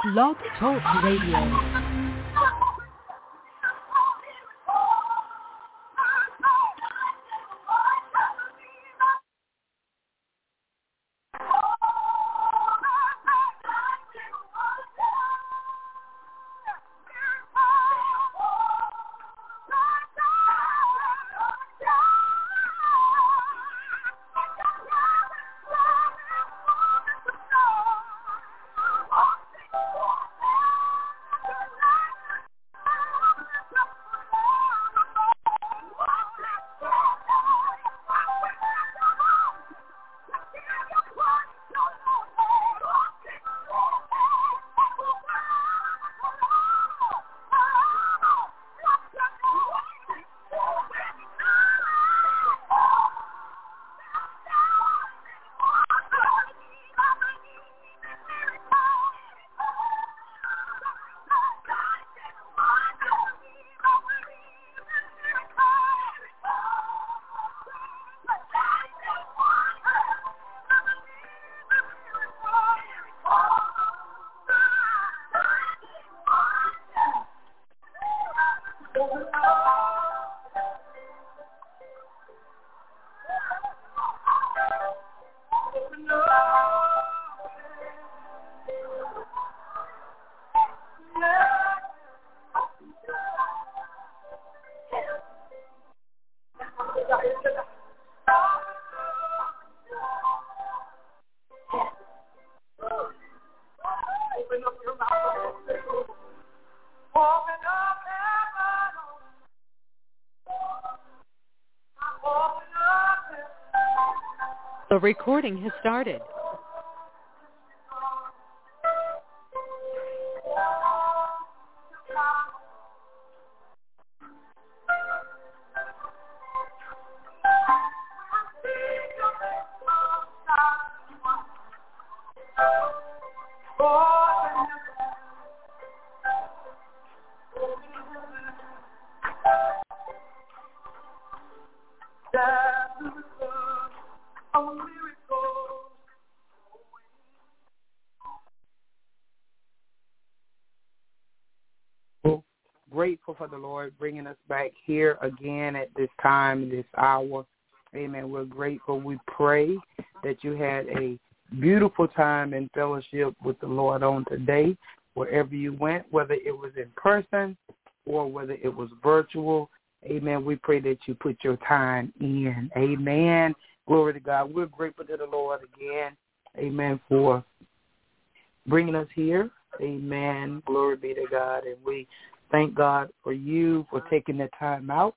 Blog Talk Radio. The recording has started. Grateful for the Lord bringing us back here again at this time, this hour. Amen. We're grateful. We pray that you had a beautiful time in fellowship with the Lord on today, wherever you went, whether it was in person or whether it was virtual. Amen. We pray that you put your time in. Amen. Glory to God. We're grateful to the Lord again. Amen. For bringing us here. Amen. Glory be to God. And we thank God for you for taking the time out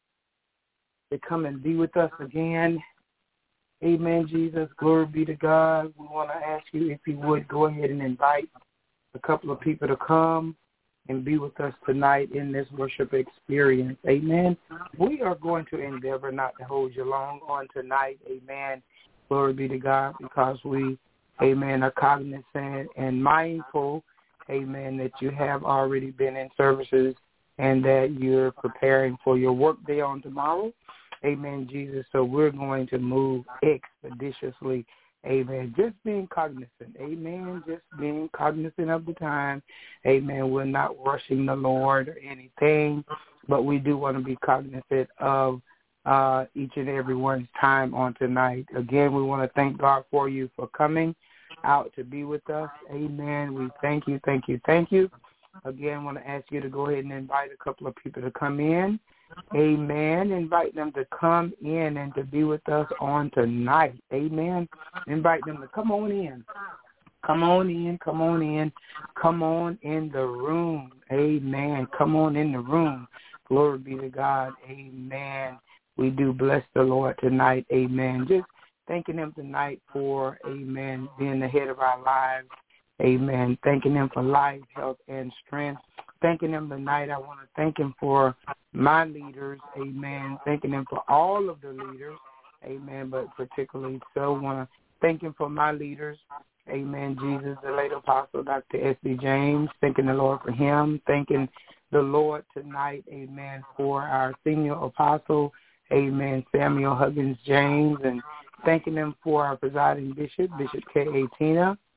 to come and be with us again. Amen, Jesus. Glory be to God. We want to ask you if you would go ahead and invite a couple of people to come and be with us tonight in this worship experience. Amen. We are going to endeavor not to hold you long on tonight. Amen. Glory be to God, because we, amen, are cognizant and mindful, amen, that you have already been in services and that you're preparing for your work day on tomorrow. Amen, Jesus. So we're going to move expeditiously. Amen. Just being cognizant. Amen. Just being cognizant of the time. Amen. We're not rushing the Lord or anything, but we do want to be cognizant of each and everyone's time on tonight. Again, we want to thank God for you for coming out to be with us. Amen. We thank you, thank you, thank you. Again, I want to ask you to go ahead and invite a couple of people to come in. Amen. Invite them to come in and to be with us on tonight. Amen. Invite them to come on in. Come on in, come on in. Come on in the room. Amen. Come on in the room. Glory be to God. Amen. We do bless the Lord tonight. Amen. Just thanking him tonight for, amen, being the head of our lives. Amen. Thanking him for life, health, and strength. Thanking him tonight. I want to thank him for my leaders. Amen. Thanking him for all of the leaders. Amen. But particularly so want to thank him for my leaders. Amen. Jesus, the late apostle, Dr. S.B. James. Thanking the Lord for him. Thanking the Lord tonight. Amen. For our senior apostle. Amen. Samuel Huggins James. And thanking him for our presiding bishop, Bishop K.A. Tina.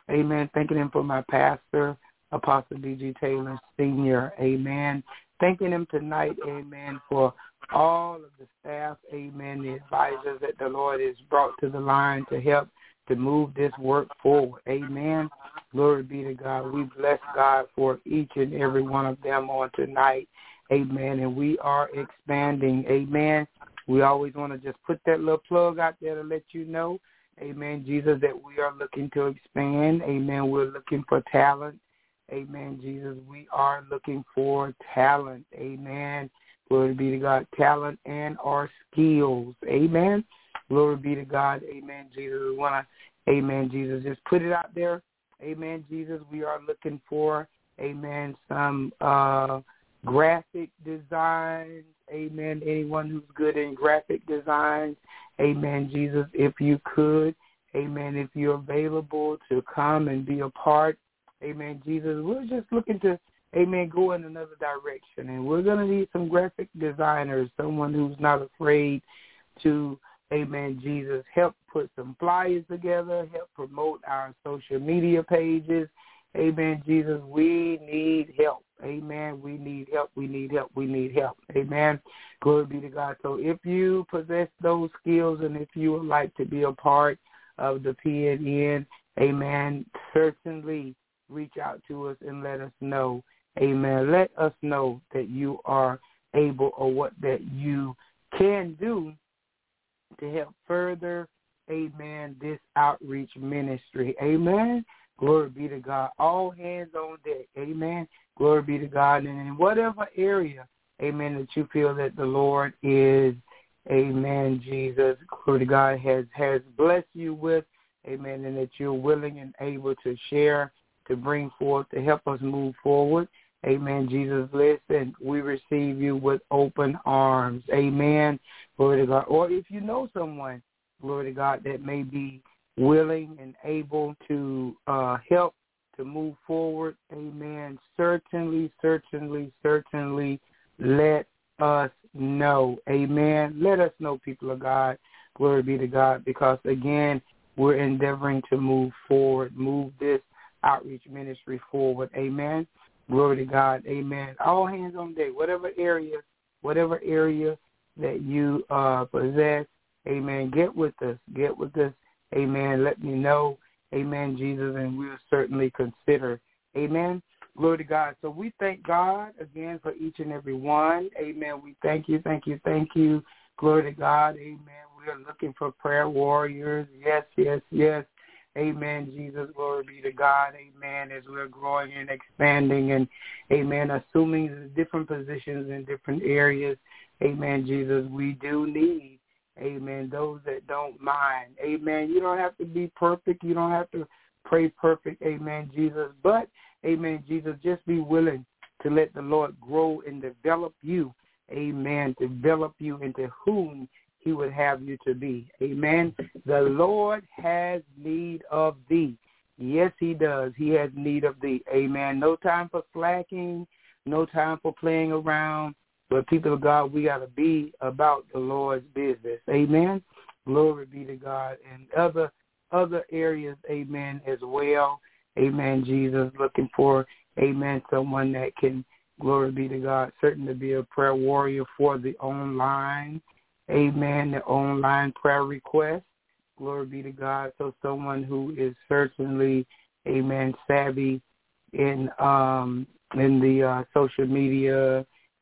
Amen. Thanking him for my pastor, Apostle D.G. Taylor Sr. Amen. Thanking him tonight, amen, for all of the staff, amen, the advisors that the Lord has brought to the line to help to move this work forward. Amen. Glory be to God. We bless God for each and every one of them on tonight. Amen. And we are expanding. Amen. We always want to just put that little plug out there to let you know, amen, Jesus, that we are looking to expand. Amen. We're looking for talent. Amen, Jesus. We are looking for talent. Amen. Glory be to God. Talent and our skills. Amen. Glory be to God. Amen, Jesus. We want to, amen, Jesus, just put it out there. Amen, Jesus. We are looking for, amen, some graphic designs. Amen. Anyone who's good in graphic designs. Amen, Jesus. If you could, amen, if you're available to come and be a part. Amen, Jesus. We're just looking to, amen, go in another direction. And we're going to need some graphic designers, someone who's not afraid to, amen, Jesus, help put some flyers together, help promote our social media pages. Amen, Jesus, we need help. Amen, we need help, we need help, we need help. Amen, glory be to God. So if you possess those skills and if you would like to be a part of the PNN, amen, certainly reach out to us and let us know. Amen. Let us know that you are able or what that you can do to help further, amen, this outreach ministry. Amen. Glory be to God. All hands on deck. Amen. Glory be to God. And in whatever area, amen, that you feel that the Lord is, amen, Jesus, glory to God, has blessed you with, amen, and that you're willing and able to share, to bring forth, to help us move forward. Amen, Jesus, listen, we receive you with open arms. Amen, glory to God. Or if you know someone, glory to God, that may be willing and able to help to move forward, amen, certainly let us know. Amen. Let us know, people of God. Glory be to God, because, again, we're endeavoring to move forward, move this outreach ministry forward. Amen. Glory to God. Amen. All hands on deck. Whatever area that you possess, amen, get with us. Amen. Let me know. Amen, Jesus, and we'll certainly consider. Amen. Glory to God. So we thank God again for each and every one. Amen. We thank you. Glory to God. Amen. We are looking for prayer warriors. Yes. Amen, Jesus, glory be to God, amen, as we're growing and expanding and, amen, assuming different positions in different areas, amen, Jesus, we do need, amen, those that don't mind, amen. You don't have to be perfect. You don't have to pray perfect, amen, Jesus, but, amen, Jesus, just be willing to let the Lord grow and develop you, amen, develop you into whom He would have you to be. Amen. The Lord has need of thee. Yes, He does. He has need of thee. Amen. No time for slacking. No time for playing around. But people of God, we got to be about the Lord's business. Amen. Glory be to God. And other areas, amen, as well. Amen, Jesus, looking for, amen, someone that can, glory be to God, certain to be a prayer warrior for the online. Amen. The online prayer request. Glory be to God. So someone who is certainly, amen, savvy in the social media,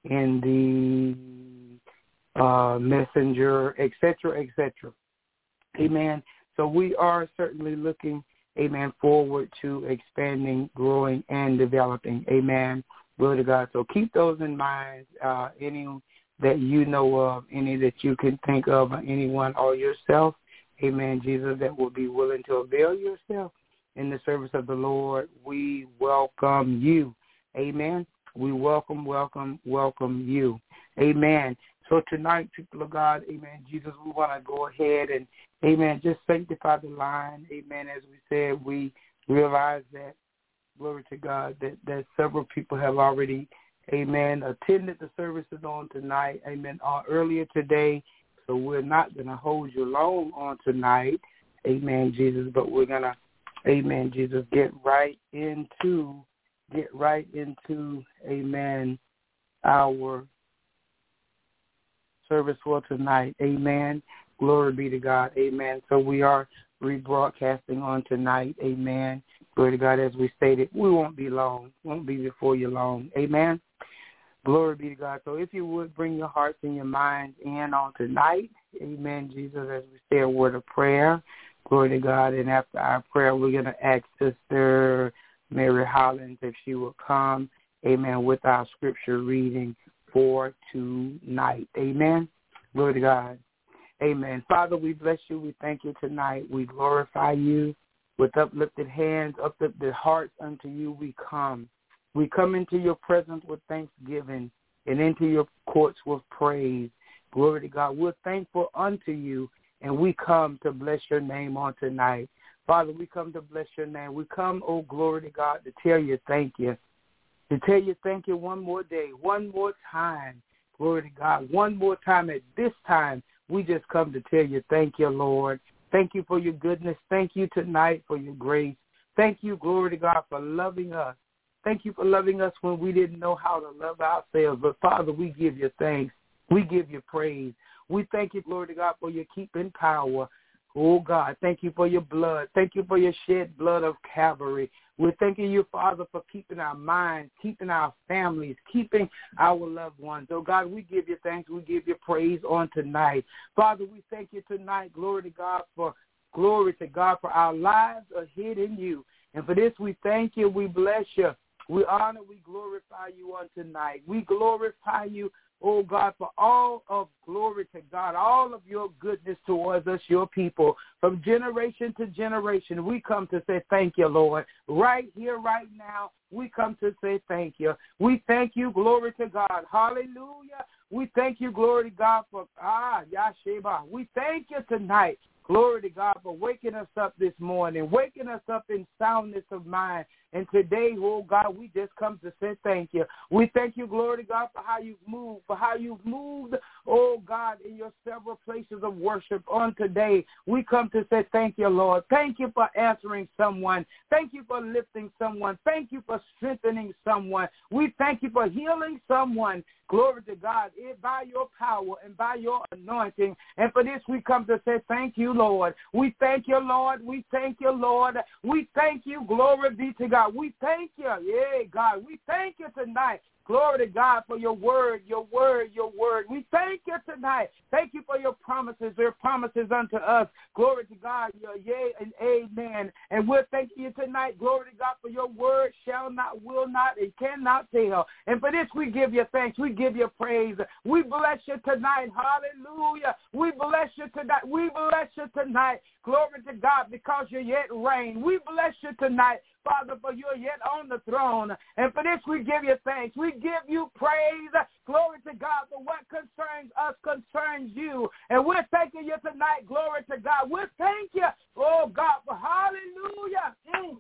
in the messenger, et cetera, et cetera. Amen. So we are certainly looking, amen, forward to expanding, growing, and developing. Amen. Glory to God. So keep those in mind. Any that you know of, any that you can think of, or anyone or yourself, amen, Jesus, that will be willing to avail yourself in the service of the Lord, we welcome you. Amen. We welcome you. Amen. So tonight, people of God, amen, Jesus, we want to go ahead and, amen, just sanctify the line. Amen. As we said, we realize that, glory to God, that several people have already, amen, attended the services on tonight, amen, earlier today. So we're not going to hold you long on tonight, amen, Jesus, but we're going to, Amen, Jesus. Get right into, amen, our service for tonight. Amen. Glory be to God. Amen. So we are rebroadcasting on tonight. Amen. Glory to God. As we stated, we won't be long. Won't be before you long. Amen. Glory be to God. So if you would bring your hearts and your minds in on tonight. Amen, Jesus, as we say a word of prayer. Glory to God. And after our prayer, we're going to ask Sister Mary Hollins if she will come, amen, with our scripture reading for tonight. Amen. Glory to God. Amen. Father, we bless you. We thank you tonight. We glorify you with uplifted hands, uplifted hearts unto you. We come. We come into your presence with thanksgiving and into your courts with praise. Glory to God. We're thankful unto you, and we come to bless your name on tonight. Father, we come to bless your name. We come, oh, glory to God, to tell you thank you. To tell you thank you one more day, one more time. Glory to God. One more time. At this time, we just come to tell you thank you, Lord. Thank you for your goodness. Thank you tonight for your grace. Thank you, glory to God, for loving us. Thank you for loving us when we didn't know how to love ourselves. But, Father, we give you thanks. We give you praise. We thank you, glory to God, for your keeping power. Oh, God, thank you for your blood. Thank you for your shed blood of Calvary. We're thanking you, Father, for keeping our minds, keeping our families, keeping our loved ones. Oh, God, we give you thanks. We give you praise on tonight. Father, we thank you tonight, glory to God, for our lives are hid in you. And for this, we thank you. We bless you. We honor, we glorify you on tonight. We glorify you, oh God, for all of glory to God, all of your goodness towards us, your people. From generation to generation, we come to say thank you, Lord. Right here, right now, we come to say thank you. We thank you, glory to God. Hallelujah. We thank you, glory to God, for Yahshua. We thank you tonight. Glory to God for waking us up this morning, waking us up in soundness of mind. And today, oh God, we just come to say thank you. We thank you, glory to God, for how you've moved, oh God, in your several places of worship on today. We come to say thank you, Lord. Thank you for answering someone. Thank you for lifting someone. Thank you for strengthening someone. We thank you for healing someone. Glory to God, by your power and by your anointing. And for this, we come to say thank you, Lord. We thank you, Lord. We thank you, Lord. We thank you. Glory be to God. We thank you. Yeah, God. We thank you tonight. Glory to God for your word, your word, your word. We thank you tonight. Thank you for your promises unto us. Glory to God, your yea and amen. And we're thanking you tonight, glory to God, for your word shall not, will not, and cannot fail. And for this, we give you thanks. We give you praise. We bless you tonight. Hallelujah. We bless you tonight. We bless you tonight. Glory to God, because you yet reign. We bless you tonight, Father, for you're yet on the throne. And for this, we give you thanks. We give you praise. Glory to God, for what concerns us concerns you. And we're thanking you tonight. Glory to God. We thank you, oh God, for hallelujah.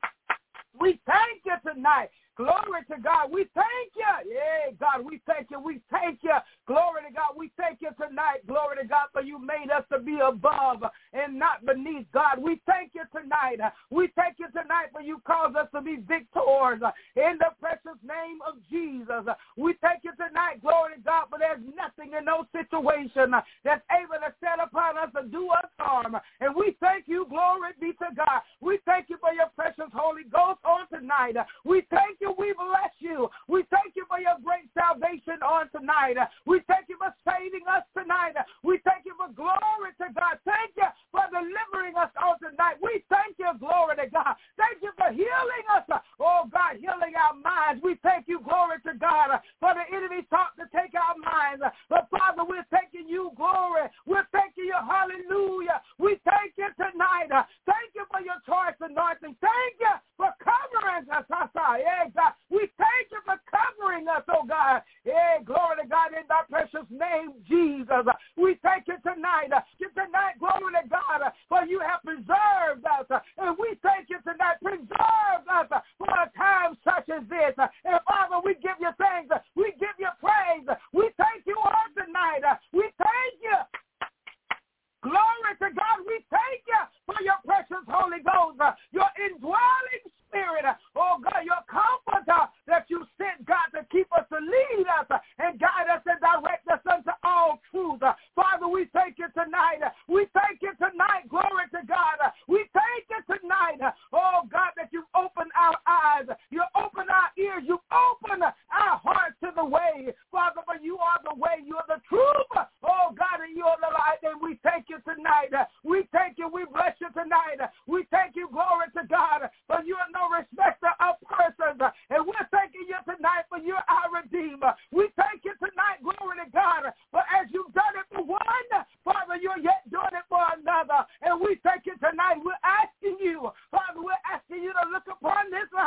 We thank you tonight. Glory to God. We thank you. Yeah, God, we thank you. We thank you. Glory to God. We thank you tonight. Glory to God, for you made us to be above and not beneath. God, we thank you tonight. We thank you tonight for you caused us to be victors in the precious name of Jesus. We thank you tonight. Glory to God, for there's nothing in no situation that's able to set upon us to do us harm. And we thank you. Glory be to God. We thank you for your precious Holy Ghost on tonight. We thank you. We bless you. We thank you for your great salvation on tonight. We thank you for saving us tonight. We thank you for glory to God. Thank you for delivering us on tonight. We thank you, glory to God. Thank you for healing us. Oh, God, healing our minds. We thank you, glory to God, for the enemy sought to take our minds. But, Father, we're thanking you, glory. We're thanking you, hallelujah. We thank you tonight. Thank you for your choice anointing. Thank you for covering us. Yeah, God. We thank you for covering us, oh God. Yeah, glory to God, in thy precious name, Jesus. We thank you tonight. Glory to God, for you have preserved us. And we thank you tonight, preserve us for a time such as this. And Father, we give you thanks. We give you praise. We thank you all tonight. We thank you. Glory to God. We thank you for your precious Holy Ghost, your indwelling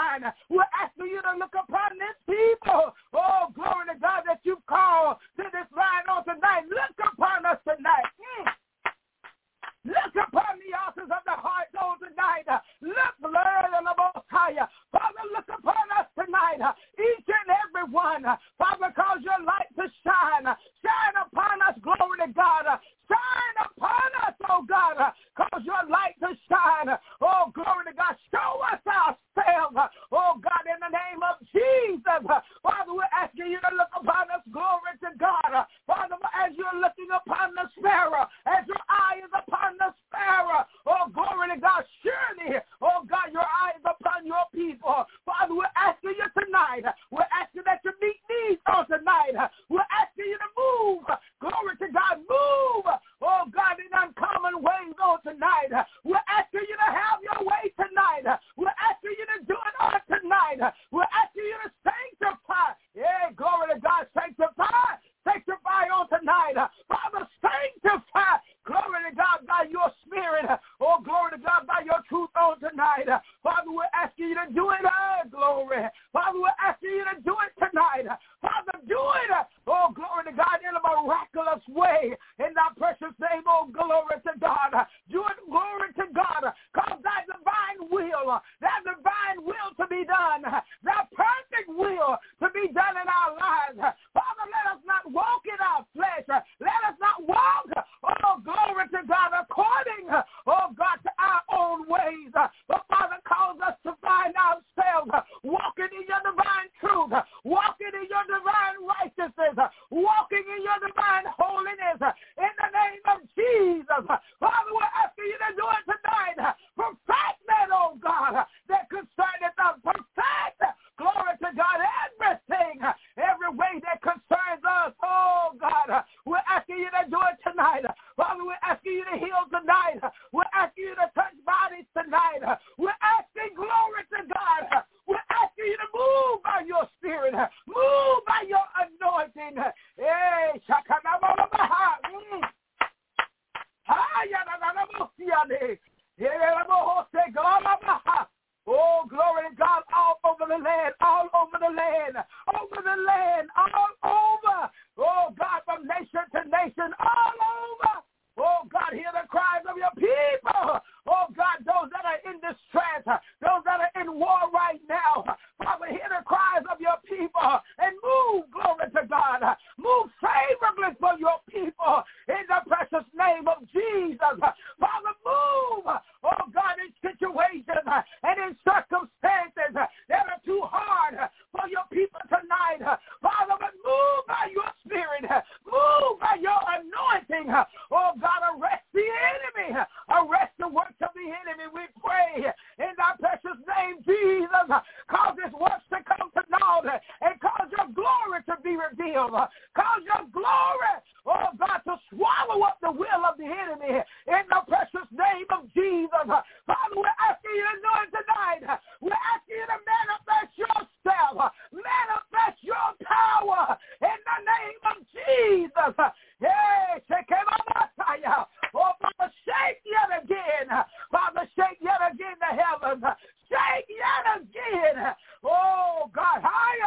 tonight. We're asking you to look upon this people. Oh, glory to God that you've called to this line on tonight. Look upon us tonight. Look upon the altars of the heart on tonight. Look, Lord, on the Most High. Father, look upon us tonight. Each and every one. Father, cause your light to shine. Shine upon us, glory to God. Shine upon us, oh God. Cause your light to shine. Oh, glory to God. Show us ourselves. Oh, God, in the name of Jesus. Father, we're asking you to look upon us, glory to God. Father, as you're looking upon the sparrow, as your eye is upon the sparrow, oh, glory to God, surely, oh, God, your eye is upon your people. Father, we're asking you tonight. We're asking that you meet needs on tonight. We're asking you to move. Glory to God, move. Oh, God, in uncommon ways on tonight. We're asking you to have your way tonight. We're asking you to do it on tonight. We're asking you to sanctify. Yeah, glory to God, sanctify. Sanctify on tonight. Father, sanctify. Glory to God by your spirit. Oh, glory to God by your truth on tonight. Father, we're asking you to do it. Glory. Father, we're asking you to do it tonight. Father, do it. Oh, glory to God in a miraculous way. In thy precious name, oh, glory to God. Do it, glory to God. Cause thy divine will to be done. Thy perfect will to be done in our lives. Father, let us not walk in our flesh. Let us not walk, oh, glory to God, according, oh, God, to our own ways. But, Father, cause us to find ourselves walking in your divine truth, walking in your divine righteousness, walking in your divine holiness. In the name of Jesus, Father, we're asking you to do it tonight. Perfect that, oh, God, that concerneth us. Perfect, glory to God, everything, every way that concerns us. Oh, God, we're asking you to do it tonight. Father, we're asking you to heal tonight. We're asking you to touch bodies tonight. We're asking, glory to God, we're asking you to move by your spirit, move by your anointing. Hey, oh, glory to God, all over the land, all over the land, over the land, all over. Oh, God, from nation to nation, all over. Oh, God, hear the cries of your people. Oh, God, those that are in distress, those that are in war right now. Father, hear the cries of your people and move, glory to God. Move favorably for your people in the precious name of Jesus. Father, move, oh, God, in situations and in circumstances that are too hard for your people tonight. Father, but move by your spirit. Move by your anointing. Oh, God, arrest the enemy. Arrest the works of the enemy, we pray in thy precious name, Jesus. Cause his works to come to naught and cause your glory to be revealed. Cause your glory, oh God, to swallow up the will of the enemy in the precious name of Jesus. Father, we're asking you to do it tonight. We're asking you to manifest yourself, manifest your power in the name of Jesus. Hey, oh, Father, shake yet again. Father, shake yet again the heavens. Shake yet again. Oh, God.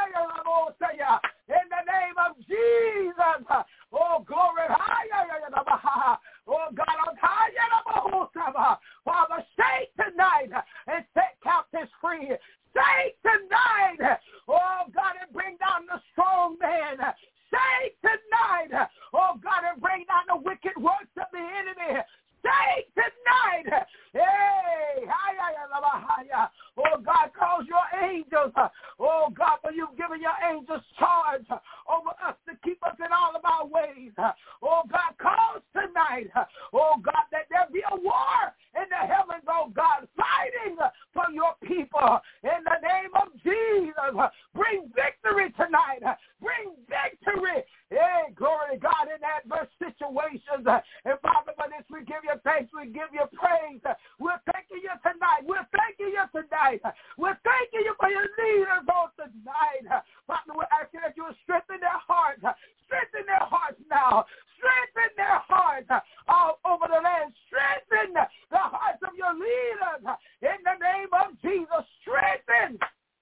In the name of Jesus. Oh, glory. Oh, God. Father, shake tonight and set captives free. Shake tonight. Oh, God, and bring down the strong man. Shake tonight. Oh, God, and bring down the wicked works of the enemy. Shake tonight. Hey. Oh, God, cause your angels. Oh, God, for you've given your angels charge over us to keep us in all of our ways. Oh, God, cause tonight. Oh, God, that there be a war in the heavens, oh, God, fighting for your people. In the name of Jesus, bring victory tonight. Bring victory. Hey, glory to God in adverse situations. And Father, for this we give you thanks. We give you praise. We're thanking you tonight. We're thanking you tonight. We're thanking you for your leaders on tonight. Father, we're asking that you will strengthen their hearts. Strengthen their hearts now. Strengthen their hearts all over the land. Strengthen the hearts of your leaders in the name of Jesus. Strengthen.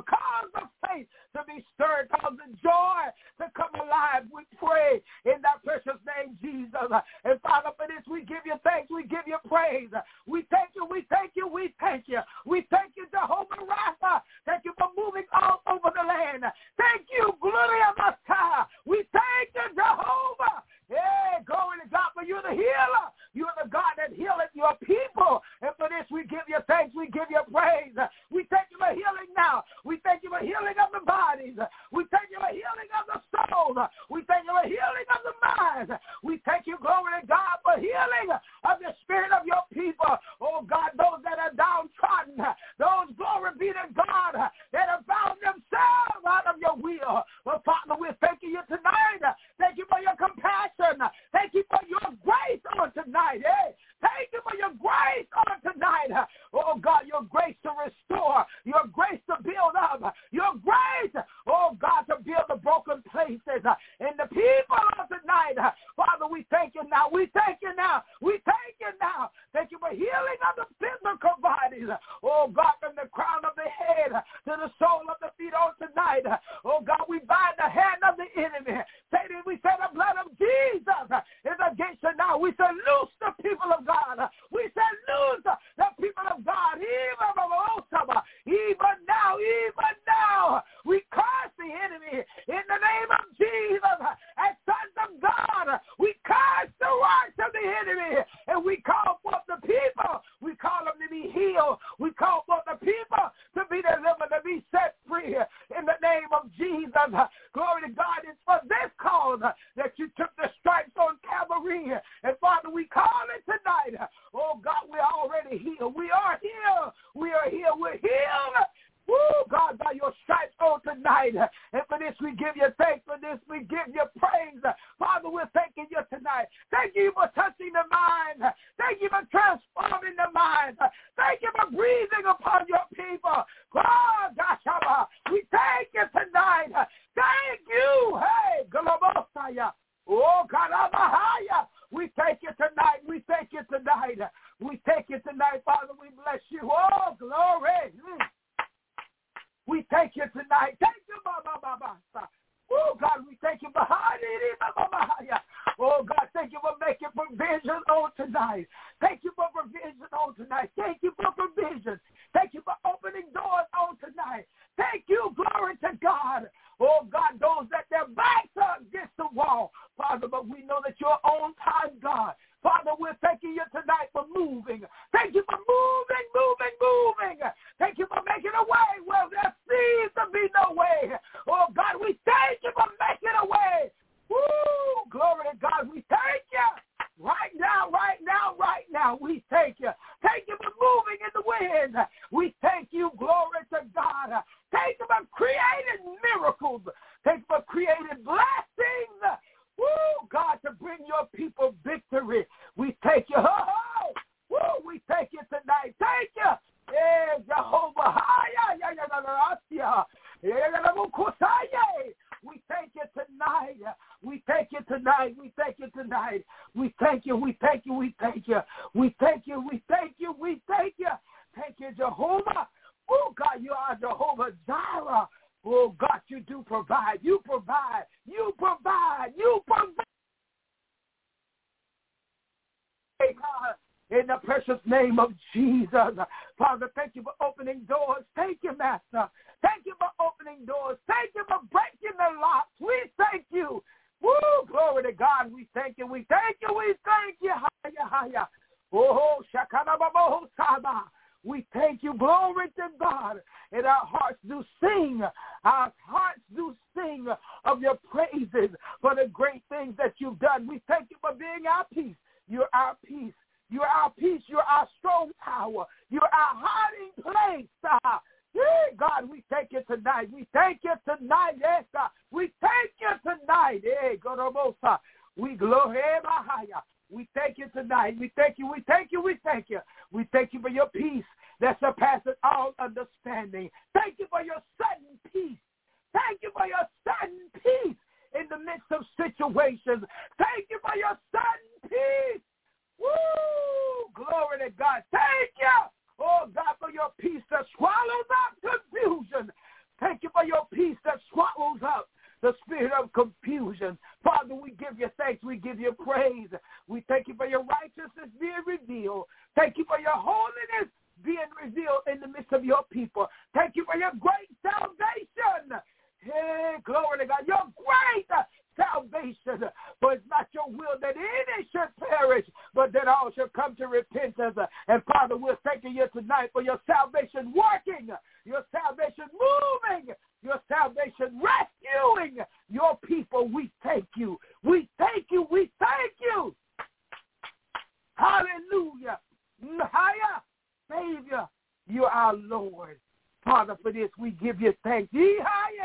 cause the faith to be stirred, cause the joy to come alive. We pray in that precious name, Jesus. And Father, for this, we give you thanks. We give you praise. We thank you. We thank you. We thank you. We thank you, Jehovah Rapha. Thank you for moving all over the land. Thank you, Gloria Messiah. We thank you, Jehovah. Hey, glory to God, for you're the healer. You're the God that healeth your people. And for this, we give you thanks. We give you praise. We thank you for healing now. We thank you for healing of the bodies. We thank you for healing of the soul. We thank you for healing of the mind. We thank you, glory to God, for healing of the spirit of your people. Oh, God, those that are downtrodden, those, glory be to God, that have found themselves out of your will. But, Father, we're thanking you tonight. Thank you for your compassion. Thank you for your grace on tonight. Hey, thank you for your grace on tonight. Oh, God, your grace to restore, your grace to build up, your grace, oh, God, to build the broken places in the people on tonight. Father, we thank you now. We thank you now. We thank you now. Thank you for healing of the physical bodies. Oh, God, from the crown of the head to the sole of the feet on tonight. Oh, God, we bind the hand of the enemy. Satan, we say the blood of Jesus is against you now. We say loose the people of God. We say loose the people of God. Even now, we curse the enemy in the name of Jesus. As sons of God, we curse the works of the enemy, and we call forth the people. We call them to be healed. We call forth the people to be delivered, to be set free in the name of Jesus. Glory to God. It's for this cause that you took the stripes on Calvary. And Father, we call it tonight. Oh, God, we're already healed. We are healed. We are healed. We're healed. Woo, God, by your stripes on tonight. And for this, we give you thanks. For this, we give you praise. Father, we're thanking you tonight. Thank you for touching the mind. Thank you for transforming the mind. Thank you for breathing upon your people. God, Joshua, we thank you tonight. Thank you. Hey, Galabosaya. Oh, Galabahaya. We thank you tonight. We thank you tonight. We thank you tonight, Father. We bless you. Oh, glory. We thank you tonight. Thank you, Baba. Oh, God, we thank you. Oh, God, thank you for making provision on tonight. Thank you for provision on tonight. Thank you for provision. Thank you for opening doors on tonight. Thank you, glory to God. Oh, God, those that their backs are against the wall, Father, but we know that you're on time, God. Father, we're thanking you tonight for moving. Thank you for moving. Thank you for making a way where there seems to be no way. Oh, God, we thank you for making a way. Woo! Glory to God. We thank you. Right now, we thank you. Thank you for moving in the wind. We thank you, glory to God. Thank you for creating miracles. Thank you for creating blessings. Woo, God, to bring your people victory. We thank you. Oh, woo, we thank you tonight. Thank you. Hey, Jehovah. We thank you tonight. We thank you tonight. We thank you tonight. We thank you. We thank you. We thank you. We thank you. We thank you. We thank you. Thank you, Jehovah. Oh, God, you are Jehovah Jireh. Oh, God, you do provide. You provide. You provide. You provide. God, in the precious name of Jesus. Father, thank you for opening doors. Thank you, Master. Thank you for opening doors. Thank you for breaking the locks. We thank you. Woo, glory to God. We thank you. We thank you. We thank you. Haya. Oh, Shakanababoho Saba. We thank you. Glory to God. And our hearts do sing. Our hearts do sing of your praises for the great things that you've done. We thank you for being our peace. You're our peace. You're our peace. You're our strong tower. You're our hiding place. God, we thank you tonight. We thank you tonight. Yes, God. We thank you tonight. Hey, Gorobosa. We glorify. We thank you tonight. We thank you. We thank you. We thank you. We thank you for your peace that surpasses all understanding. Thank you for your sudden peace. Thank you for your sudden peace in the midst of situations. Thank you for your sudden peace. Woo! Glory to God. Thank you. Oh, God, for your peace that swallows up confusion. praise. We thank you for your righteousness being revealed. Thank you for your holiness being revealed in the midst of your people. Thank you for your great salvation. Hey, glory to God. Your great salvation. For it's not your will that any should perish, but that all should come to repentance. And Father, we're thanking you tonight for your salvation working, your salvation moving, your salvation rescuing your people. We thank you. We thank you. We thank you. Hallelujah. Higher Savior, you are our Lord. Father, for this we give you thanks. You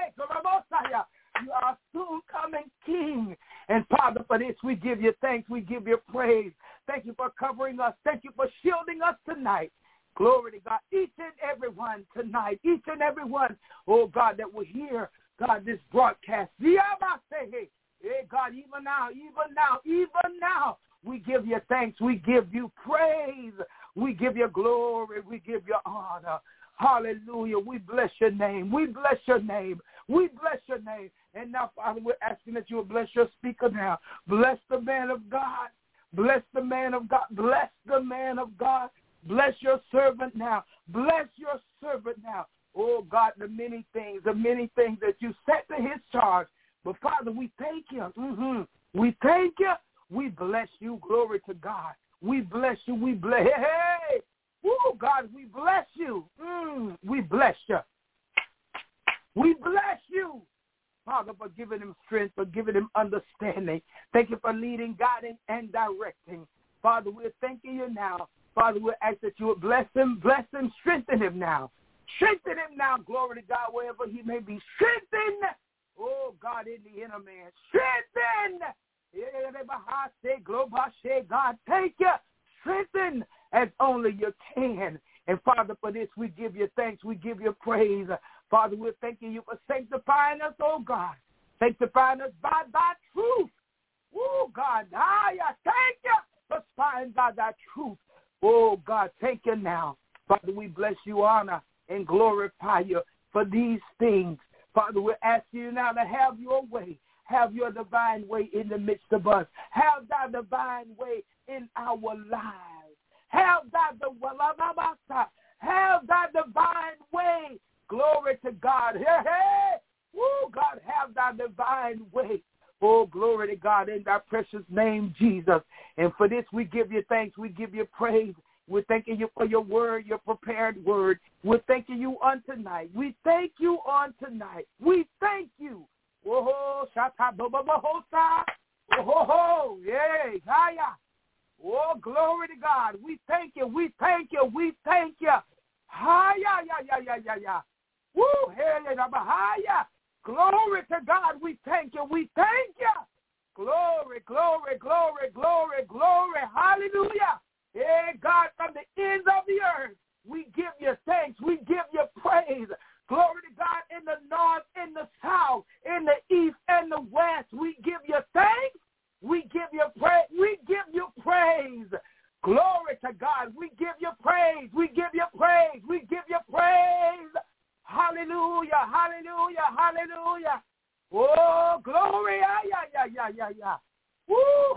are soon coming King. And Father, for this we give you thanks. We give you praise. Thank you for covering us. Thank you for shielding us tonight. Glory to God. Each and every one tonight. Each and every one, oh God, that will hear, God, this broadcast. Hey, God, even now, we give you thanks. We give you praise. We give you glory. We give you honor. Hallelujah. We bless your name. We bless your name. We bless your name. And now, Father, we're asking that you will bless your speaker now. Bless the man of God. Bless the man of God. Bless the man of God. Bless your servant now. Bless your servant now. Oh, God, the many things that you set to his charge. But, Father, we thank you. We thank you. We bless you. Glory to God. We bless you. We bless. Hey. Oh, God, we bless you. We bless you. We bless you, Father, for giving him strength, for giving him understanding. Thank you for leading, guiding, and directing. Father, we're thanking you now. Father, we ask that you would bless him, strengthen him now. Strengthen him now, glory to God, wherever he may be. Strengthen, oh, God, in the inner man. Strengthen. God, thank you. Strengthen as only you can. And, Father, for this, we give you thanks. We give you praise. Father, we're thanking you for sanctifying us, oh, God. Sanctifying us by thy truth. Oh, God, I thank you for sanctifying by thy truth. Oh, God, thank you now. Father, we bless you, honor, and glorify you for these things. Father, we're asking you now to have your way. Have your divine way in the midst of us. Have thy divine way in our lives. Have thy divine way. Glory to God. Hey, hey. Woo, God, have thy divine way. Oh, glory to God in thy precious name, Jesus. And for this, we give you thanks. We give you praise. We're thanking you for your word, your prepared word. We're thanking you on tonight. We thank you on tonight. We thank you. Oh, yay, haya. Oh, glory to God. We thank you. We thank you. We thank you. Haya, ya. Woo, haya. Glory to God. We thank you. We thank you. Glory, glory, glory, glory, glory. Hallelujah. Hey, God, from the ends of the earth, we give you thanks. We give you praise. Glory to God in the north, in the south, in the east, and the west. We give you thanks. We give you praise. We give you praise. Glory to God. We give you praise. We give you praise. We give you praise. Hallelujah. Hallelujah. Hallelujah. Oh, glory. Yeah. Woo.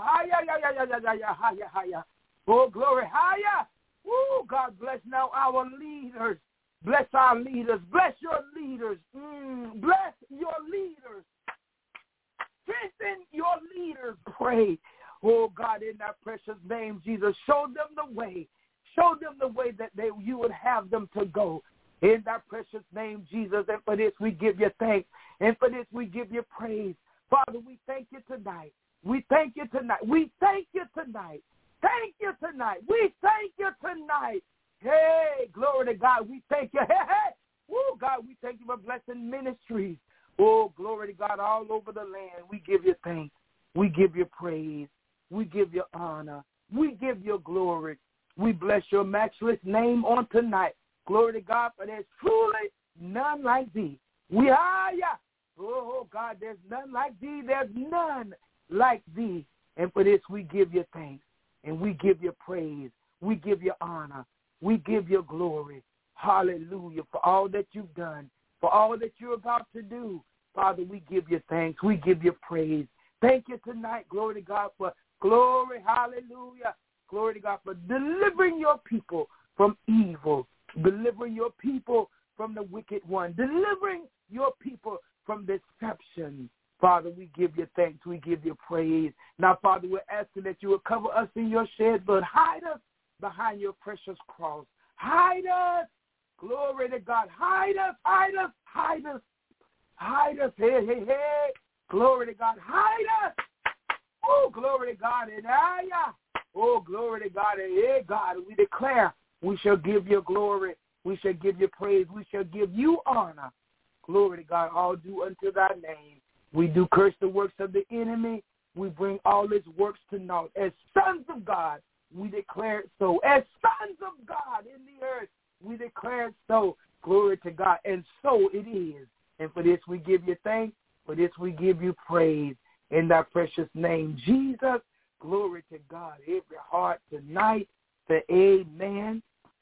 Yeah. Oh, glory. Hiya. Woo. God bless now our leaders. Bless our leaders. Bless your leaders. Bless your leaders. Strengthen your leaders. Pray. Oh, God, in that precious name, Jesus, show them the way. Show them the way that you would have them to go. In that precious name, Jesus. And for this, we give you thanks. And for this, we give you praise. Father, we thank you tonight. We thank you tonight. We thank you tonight. Thank you tonight. We thank you tonight. Hey, glory to God. We thank you. Hey. Oh, God, we thank you for blessing ministries. Oh, glory to God all over the land. We give you thanks. We give you praise. We give you honor. We give you glory. We bless your matchless name on tonight. Glory to God, for there's truly none like thee. We are ya. Oh, God, there's none like thee. There's none like thee. And for this, we give you thanks. And we give you praise. We give you honor. We give you glory. Hallelujah. For all that you've done. For all that you're about to do. Father, we give you thanks. We give you praise. Thank you tonight, glory to God, for Glory, hallelujah. Glory to God for delivering your people from evil, delivering your people from the wicked one, delivering your people from deception. Father, we give you thanks. We give you praise. Now, Father, we're asking that you will cover us in your shed blood. Hide us behind your precious cross. Hide us. Glory to God. Hide us, hide us, hide us. Hide us. Hey, hey, hey. Glory to God. Hide us. Oh, glory to God. And oh, glory to God. And yeah, God, we declare we shall give you glory. We shall give you praise. We shall give you honor. Glory to God. All due unto thy name. We do curse the works of the enemy. We bring all his works to naught. As sons of God, we declare it so. As sons of God in the earth, we declare it so. Glory to God. And so it is. And for this we give you thanks. For this we give you praise. In thy precious name, Jesus. Glory to God. Every heart tonight say amen.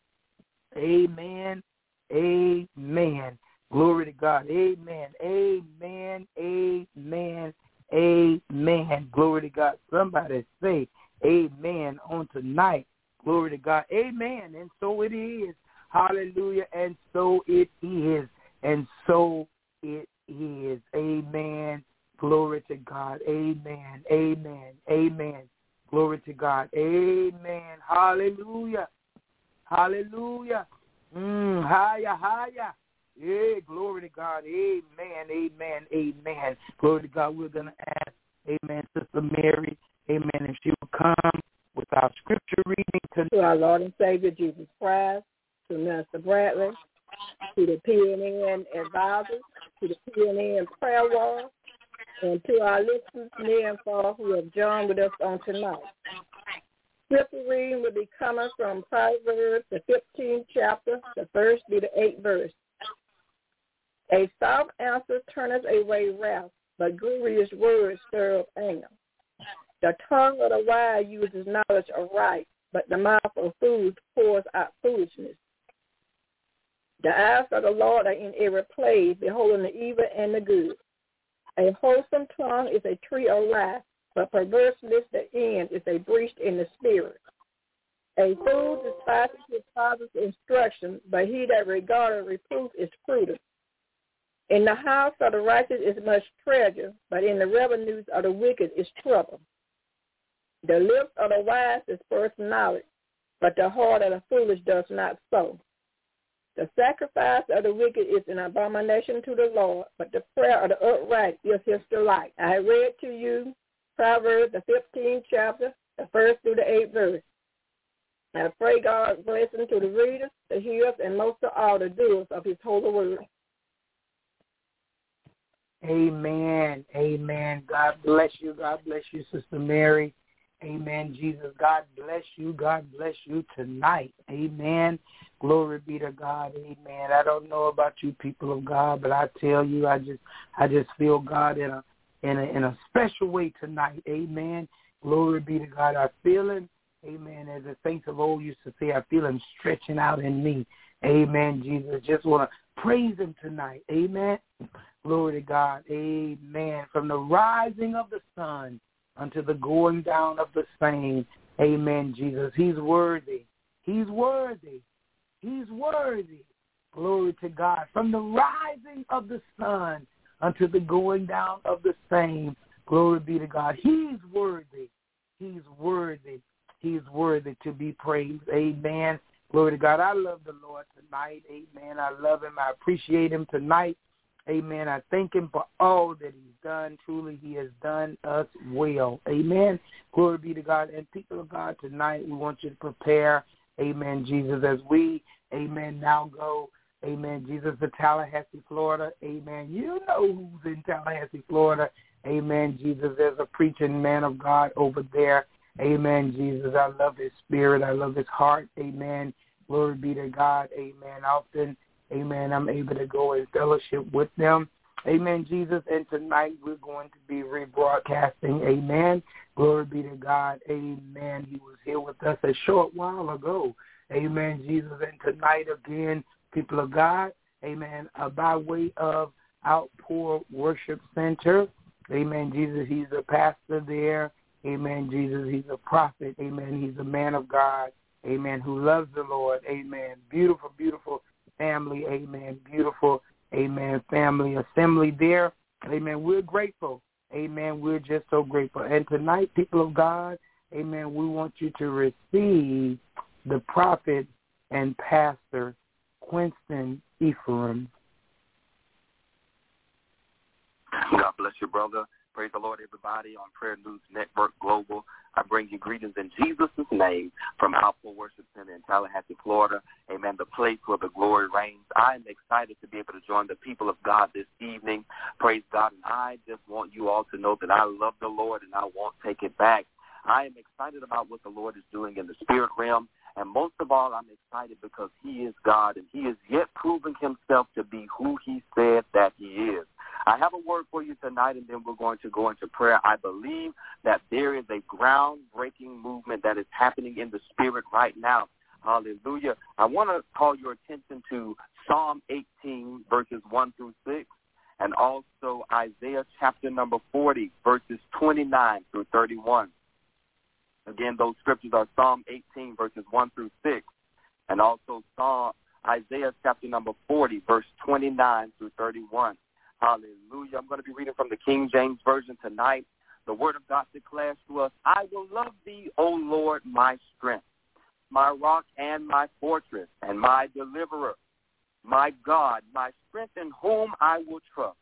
Amen. Amen. Glory to God. Amen. Amen. Amen. Amen. Glory to God. Somebody say amen on tonight. Glory to God. Amen. And so it is. Hallelujah. And so it is. And so it is. Amen. Glory to God. Amen. Amen. Amen. Glory to God. Amen. Hallelujah. Hallelujah. Higher, higher. Yeah, glory to God. Amen, amen, amen. Glory to God. We're going to ask, amen, Sister Mary, amen, if she will come with our scripture reading tonight. To our Lord and Savior Jesus Christ, to Minister Bradley, to the PNN advisors, to the PNN prayer wall, and to our listeners near and far who have joined with us on tonight. Scripture reading will be coming from Proverbs, the 15th chapter, the 1st through the 8th verse. A soft answer turneth away wrath, but grievous words stir up anger. The tongue of the wise uses knowledge aright, but the mouth of fools pours out foolishness. The eyes of the Lord are in every place, beholding the evil and the good. A wholesome tongue is a tree of life, but perverse lips the end is a breach in the spirit. A fool despises his father's instruction, but he that regardeth reproof is prudent. In the house of the righteous is much treasure, but in the revenues of the wicked is trouble. The lips of the wise disperse knowledge, but the heart of the foolish does not so. The sacrifice of the wicked is an abomination to the Lord, but the prayer of the upright is his delight. I read to you Proverbs, the 15th chapter, the 1st through the 8th verse. I pray God's blessing to the readers, the hearers, and most of all the doers of his holy word. Amen. Amen. God bless you. God bless you, Sister Mary. Amen. Jesus, God bless you. God bless you tonight. Amen. Glory be to God. Amen. I don't know about you people of God, but I tell you, I just feel God in a special way tonight. Amen. Glory be to God. I feel him. Amen. As the saints of old used to say, I feel him stretching out in me. Amen. Jesus, just want to praise him tonight. Amen. Glory to God. Amen. From the rising of the sun unto the going down of the same. Amen, Jesus. He's worthy. He's worthy. He's worthy. Glory to God. From the rising of the sun unto the going down of the same. Glory be to God. He's worthy. He's worthy. He's worthy to be praised. Amen. Glory to God. I love the Lord tonight. Amen. I love him. I appreciate him tonight. Amen. I thank him for all that he's done. Truly, he has done us well. Amen. Glory be to God. And people of God, tonight we want you to prepare, amen, Jesus, as we, amen, now go, amen, Jesus, to Tallahassee, Florida. Amen. You know who's in Tallahassee, Florida. Amen, Jesus. There's a preaching man of God over there. Amen, Jesus. I love his spirit. I love his heart. Amen. Glory be to God. Amen. Often, amen, I'm able to go and fellowship with them. Amen, Jesus. And tonight we're going to be rebroadcasting. Amen. Glory be to God. Amen. He was here with us a short while ago. Amen, Jesus. And tonight again, people of God, amen, by way of Outpour Worship Center. Amen, Jesus. He's a pastor there. Amen, Jesus. He's a prophet. Amen. He's a man of God. Amen. Who loves the Lord. Amen. Beautiful, beautiful family. Amen. Beautiful, amen, family assembly there. Amen. We're grateful. Amen. We're just so grateful. And tonight, people of God, amen, we want you to receive the prophet and pastor, Quinston Ephraim. God bless you, brother. Praise the Lord, everybody, on Prayer News Network Global. I bring you greetings in Jesus' name from Alpha Worship Center in Tallahassee, Florida. Amen, the place where the glory reigns. I'm excited to be able to join the people of God this evening. Praise God. And I just want you all to know that I love the Lord and I won't take it back. I am excited about what the Lord is doing in the spirit realm. And most of all, I'm excited because he is God and he is yet proving himself to be who he said that he is. I have a word for you tonight, and then we're going to go into prayer. I believe that there is a groundbreaking movement that is happening in the spirit right now. Hallelujah. I want to call your attention to Psalm 18, verses 1 through 6, and also Isaiah chapter number 40, verses 29 through 31. Again, those scriptures are Psalm 18, verses 1 through 6, and also Isaiah chapter number 40, verse 29 through 31. Hallelujah. I'm going to be reading from the King James Version tonight. The word of God declares to us, I will love thee, O Lord, my strength, my rock and my fortress, and my deliverer, my God, my strength in whom I will trust,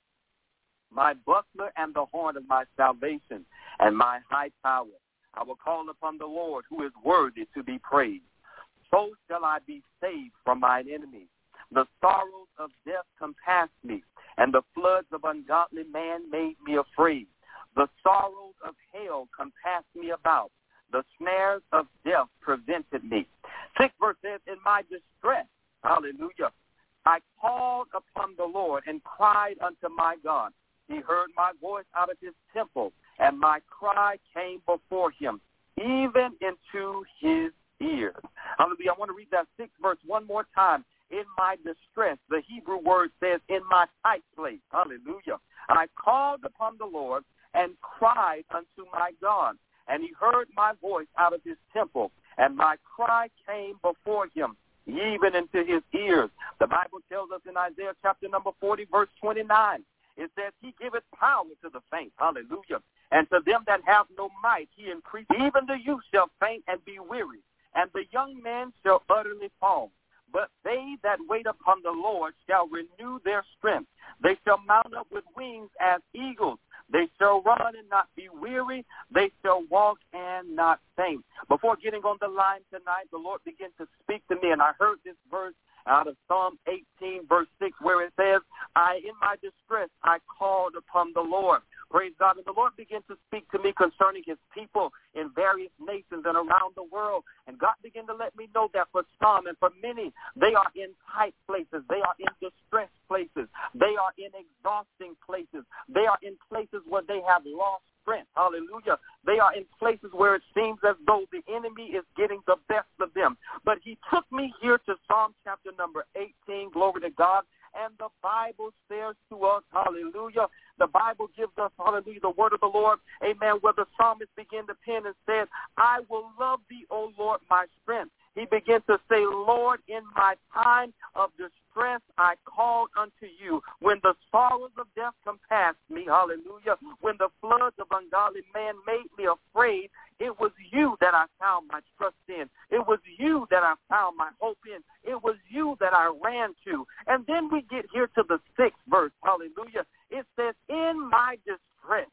my buckler and the horn of my salvation, and my high tower. I will call upon the Lord, who is worthy to be praised. So shall I be saved from mine enemies. The sorrows of death compassed me, and the floods of ungodly man made me afraid. The sorrows of hell compassed me about. The snares of death prevented me. 6th verse says, in my distress, hallelujah, I called upon the Lord and cried unto my God. He heard my voice out of his temple, and my cry came before him, even into his ears. Hallelujah. I want to read that 6th verse one more time. In my distress, the Hebrew word says, in my tight place. Hallelujah. I called upon the Lord and cried unto my God, and he heard my voice out of his temple, and my cry came before him, even into his ears. The Bible tells us in Isaiah chapter number 40, verse 29, it says, he giveth power to the faint. Hallelujah. And to them that have no might, he increased. Even the youth shall faint and be weary, and the young man shall utterly fall. But they that wait upon the Lord shall renew their strength. They shall mount up with wings as eagles. They shall run and not be weary. They shall walk and not faint. Before getting on the line tonight, the Lord began to speak to me, and I heard this verse out of Psalm 18, verse 6, where it says, in my distress, I called upon the Lord. Praise God. And the Lord began to speak to me concerning his people in various nations and around the world. And God began to let me know that for some and for many, they are in tight places. They are in distressed places. They are in exhausting places. They are in places where they have lost strength. Hallelujah. They are in places where it seems as though the enemy is getting the best of them. But he took me here to Psalm chapter number 18. Glory to God. And the Bible says to us, hallelujah, the Bible gives us, hallelujah, the word of the Lord, amen, where the psalmist began to pen and said, I will love thee, O Lord, my strength. He began to say, Lord, in my time of distress, I called unto you. When the sorrows of death compassed me, hallelujah, when the floods of ungodly man made me afraid, it was you that I found my trust in. It was you that I found my hope in. It was you that I ran to. And then we get here to the 6th verse, hallelujah. It says, in my distress,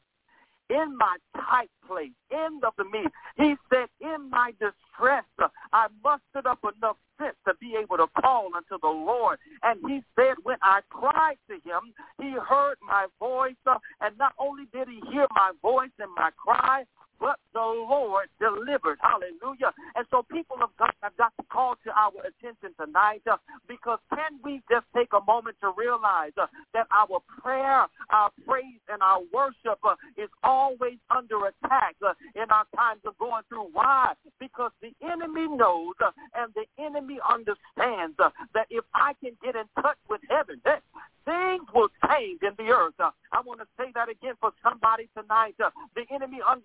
in my tight place, in the me. He said, in my distress, I mustered up enough sense to be able to call unto the Lord. And he said, when I cried to him, he heard my voice. And not only did he hear my voice and my cry, but the Lord delivered. Hallelujah. And so people of God have got to call to our attention tonight because can we just take a moment to realize that our prayer, our praise, and our worship is always under attack in our times of going through. Why? Because the enemy knows and the enemy understands that if I can get in touch with heaven, things will change in the earth. I want to say that again for somebody tonight. The enemy understands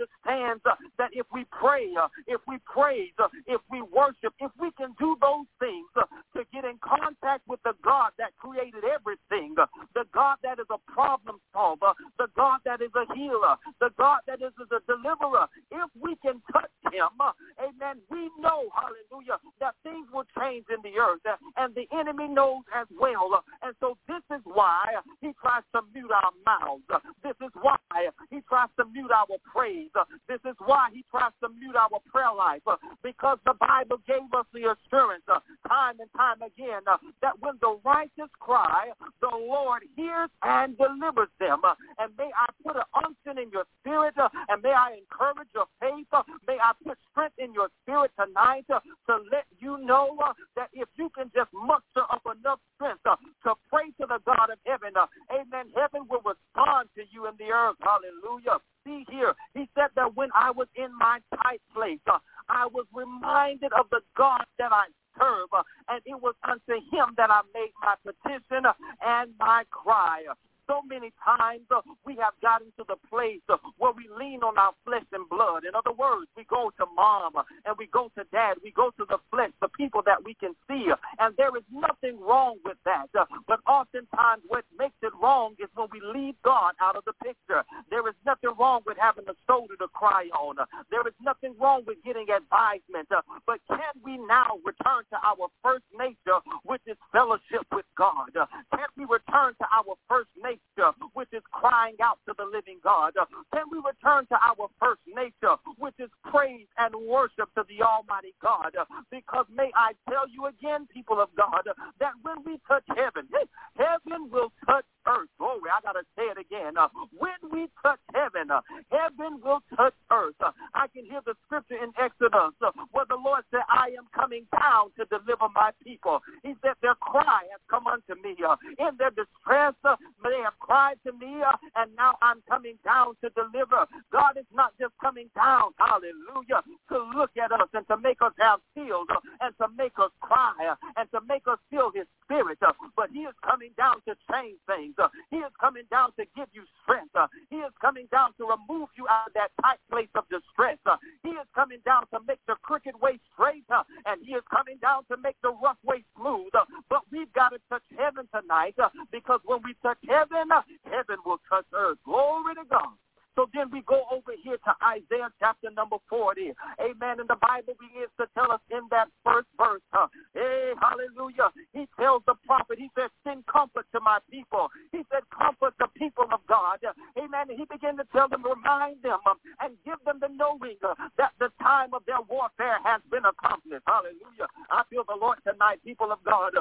understands that if we pray, if we praise, if we worship, if we can do those things to get in contact with the God that created everything, the God that is a problem solver, the God that is a healer, the God that is a deliverer, if we can touch him, amen, we know, hallelujah, that things will change in the earth, and the enemy knows as well. And so this is why he tries to mute our mouths. This is why he tries to mute our praise. This is why he tries to mute our prayer life, because the Bible gave us the assurance time and time again that when the righteous cry, the Lord hears and delivers them. And may I put an unction in your spirit, and may I encourage your faith. May I put strength in your spirit tonight to let you know that if you can just muster up enough strength to pray to the God of heaven, amen, heaven will respond to you in the earth. Hallelujah. See here, he said that when I was in my tight place, I was reminded of the God that I serve, and it was unto him that I made my petition and my cry. So many times we have gotten to the place where we lean on our flesh and blood. In other words, we go to mom and we go to dad. We go to the flesh, the people that we can see. And there is nothing wrong with that. But oftentimes what makes it wrong is when we leave God out of the picture. There is nothing wrong with having a shoulder to cry on. There is nothing wrong with getting advisement. But can we now return to our first nature, which is fellowship with God? Can we return to our first nature, which is crying out to the living God? Can we return to our first nature, which is praise and worship to the Almighty God? Because may I tell you again, people of God, that when we touch heaven, heaven will touch earth. Glory, I got to say it again. When we touch heaven, heaven will touch earth. I can hear the scripture in Exodus where the Lord said, I am coming down to deliver my people. He said, their cry has come unto me. In their distress, they have cried to me, and now I'm coming down to deliver. God is not just coming down, hallelujah, to look at us and to make us have tears and to make us cry and to make us feel his spirit, but he is coming down to change things. He is coming down to give you strength. He is coming down to remove you out of that tight place of distress. He is coming down to make the crooked way straight, and he is coming down to make the rough way smooth. But we've got to touch heaven tonight, because when we touch heaven, heaven will touch earth. Glory to God. So then we go over here to Isaiah chapter number 40. Amen. And the Bible begins to tell us in that first verse, hey, hallelujah, he tells the prophet, he says, send comfort to my people. He said, comfort the people of God. Amen. And he began to tell them, remind them, and give them the knowing that the time of their warfare has been accomplished. Hallelujah. I feel the Lord tonight, people of God.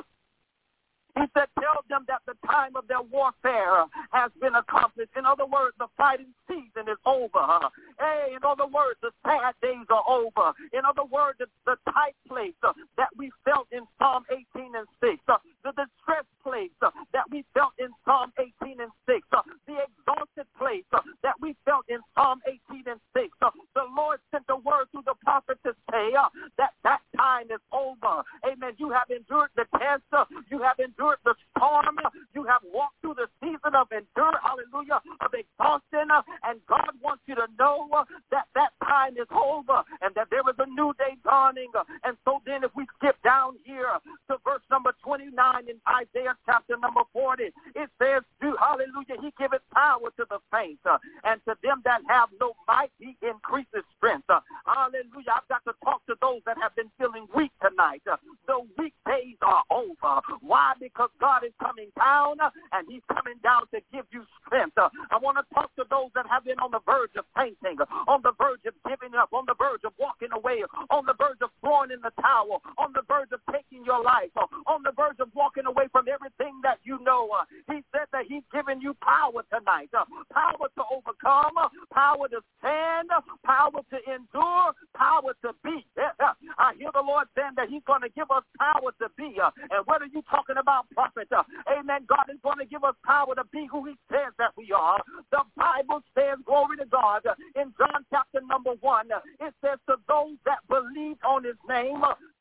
He said, tell them that the time of their warfare has been accomplished. In other words, the fighting season is over. Hey, in other words, the sad days are over. In other words, the tight place that we felt in Psalm 18 and 6, the distress place that we felt in Psalm 18 and 6, the exhausted place that we felt in Psalm 18 and 6. The Lord sent the word to the prophet to say that time is over. Amen. You have endured the test. You have endured the storm. You have walked through the season of endurance, hallelujah, of exhaustion, and God wants you to know that time is over and that there is a new day dawning. And so then if we skip down here to verse number 29 in Isaiah chapter number 40, it says, hallelujah, he giveth power to the faint, and to them that have no might, he increases strength. Hallelujah. I've got to talk to those that have been feeling weak tonight. The weak days are over. Why? Because God is coming down, and he's coming down to give you strength. I want to talk to those that have been on the verge of fainting, on the verge of giving up, on the verge of walking away, on the verge of throwing in the towel, on the verge of taking your life, on the verge of walking away from everything that you know. He said that he's given you power tonight, power to overcome, power to stand, power to endure, power to be. I hear the Lord saying that he's going to give us power to be. And what are you talking about, prophet? Amen. God is going to give us power to be who he says that we are. The Bible says, glory to God, in John chapter number 1, it says, to those that believe on his name, to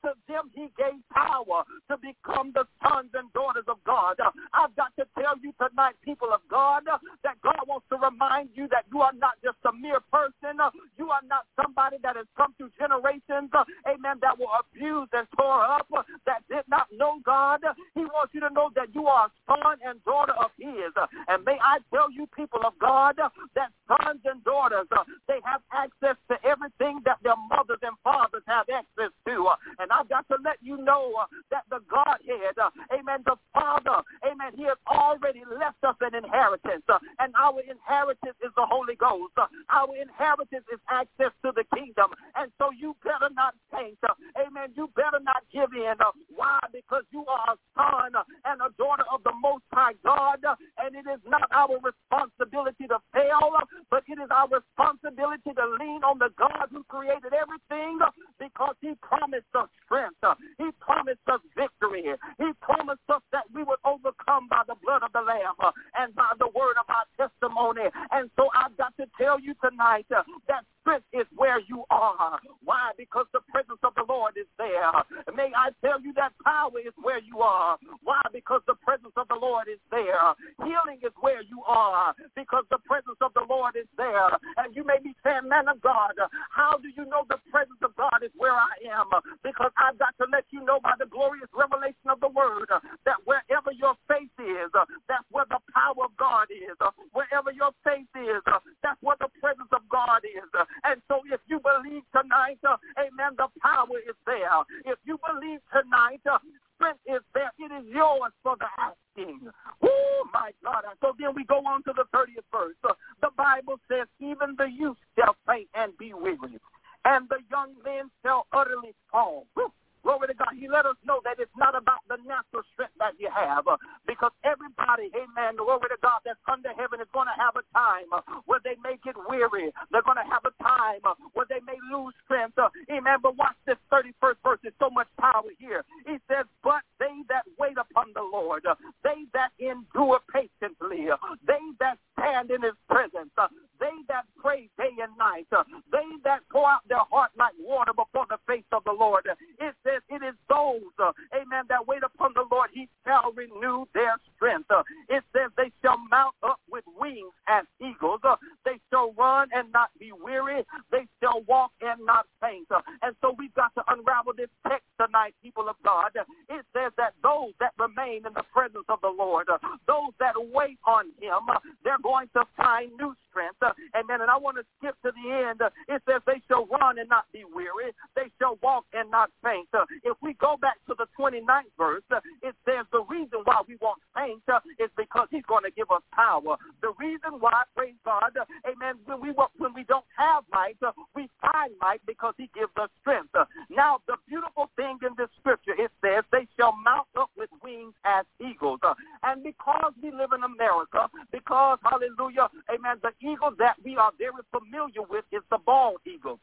to them he gave power to become the sons and daughters of God. I've got to tell you tonight, people of God, that God wants to remind you that you are not just a mere person. You are not somebody that has come through generations, amen, that were abused and tore up, that did not know God. He wants you to know that you are a son and daughter of his. And may I tell you, people of God, that sons and daughters, they have access to everything that their mothers and fathers have access to. And I've got to let you know that the Godhead, amen, the Father, amen, he has already left us an inheritance. And our inheritance is the Holy Ghost. Our inheritance is access to the kingdom. And so you better not faint. Amen. You better not give in. Why? Because you are a son and a daughter of the Most High God. And it is not our responsibility to fail, but it is our responsibility to lean on the God who created everything, because he promised us strength. He promised us victory. He promised us that we would overcome by the blood of the Lamb and by the word of our testimony. And so I've got to tell you tonight that strength is where you are. Why? Because the presence of the Lord is there. May I tell you that power is where you are. Why? Because the presence of the Lord is there. Healing is where you are, because the presence of the Lord is there. And you may be saying, man of God, how do you know the presence of God is where I am? Because I've got to let you know by the glorious revelation of the word that wherever your faith is, that's where the power of God is. Wherever your faith is, that's where the presence of God is. And so if you believe tonight, amen, the power is there. If you believe tonight, strength is there. It is yours for the asking. Oh, my God. And so then we go on to the 30th verse. The Bible says, even the youth shall faint and be weary, and the young men shall utterly fall. Glory to God. He let us know that it's not about the natural strength that you have, because everybody, amen, glory to God, that's under heaven is going to have a time where they may get weary. They're going to have a time where they may lose strength. Amen. But watch this 31st verse. There's so much power here. He says, but they that wait upon the Lord, they that endure patiently, they that stand in his presence, they that pray day and night, they that pour out their heart like water before the face of the Lord. It says it is those, amen, that wait upon the Lord, he shall renew their strength. It says they shall mount up with wings as eagles. They shall run and not be weary. They shall walk and not faint. And so we've got to unravel this text tonight, people of God. It says that those that remain in the presence of the Lord, those that wait on him, they're going to find new strength. Amen. And I want to skip to the end. It says they shall run and not be weary. They shall walk and not faint. If we go back to the 29th verse, it says the reason why we won't faint is because he's going to give us power. The reason why, praise God, amen, when we don't have might, we find might because he gives us strength. Now, the beautiful thing in this scripture, it says they shall mount up with wings as eagles. And because we live in America, because, hallelujah, amen, the eagle that we are very familiar with is the bald eagle.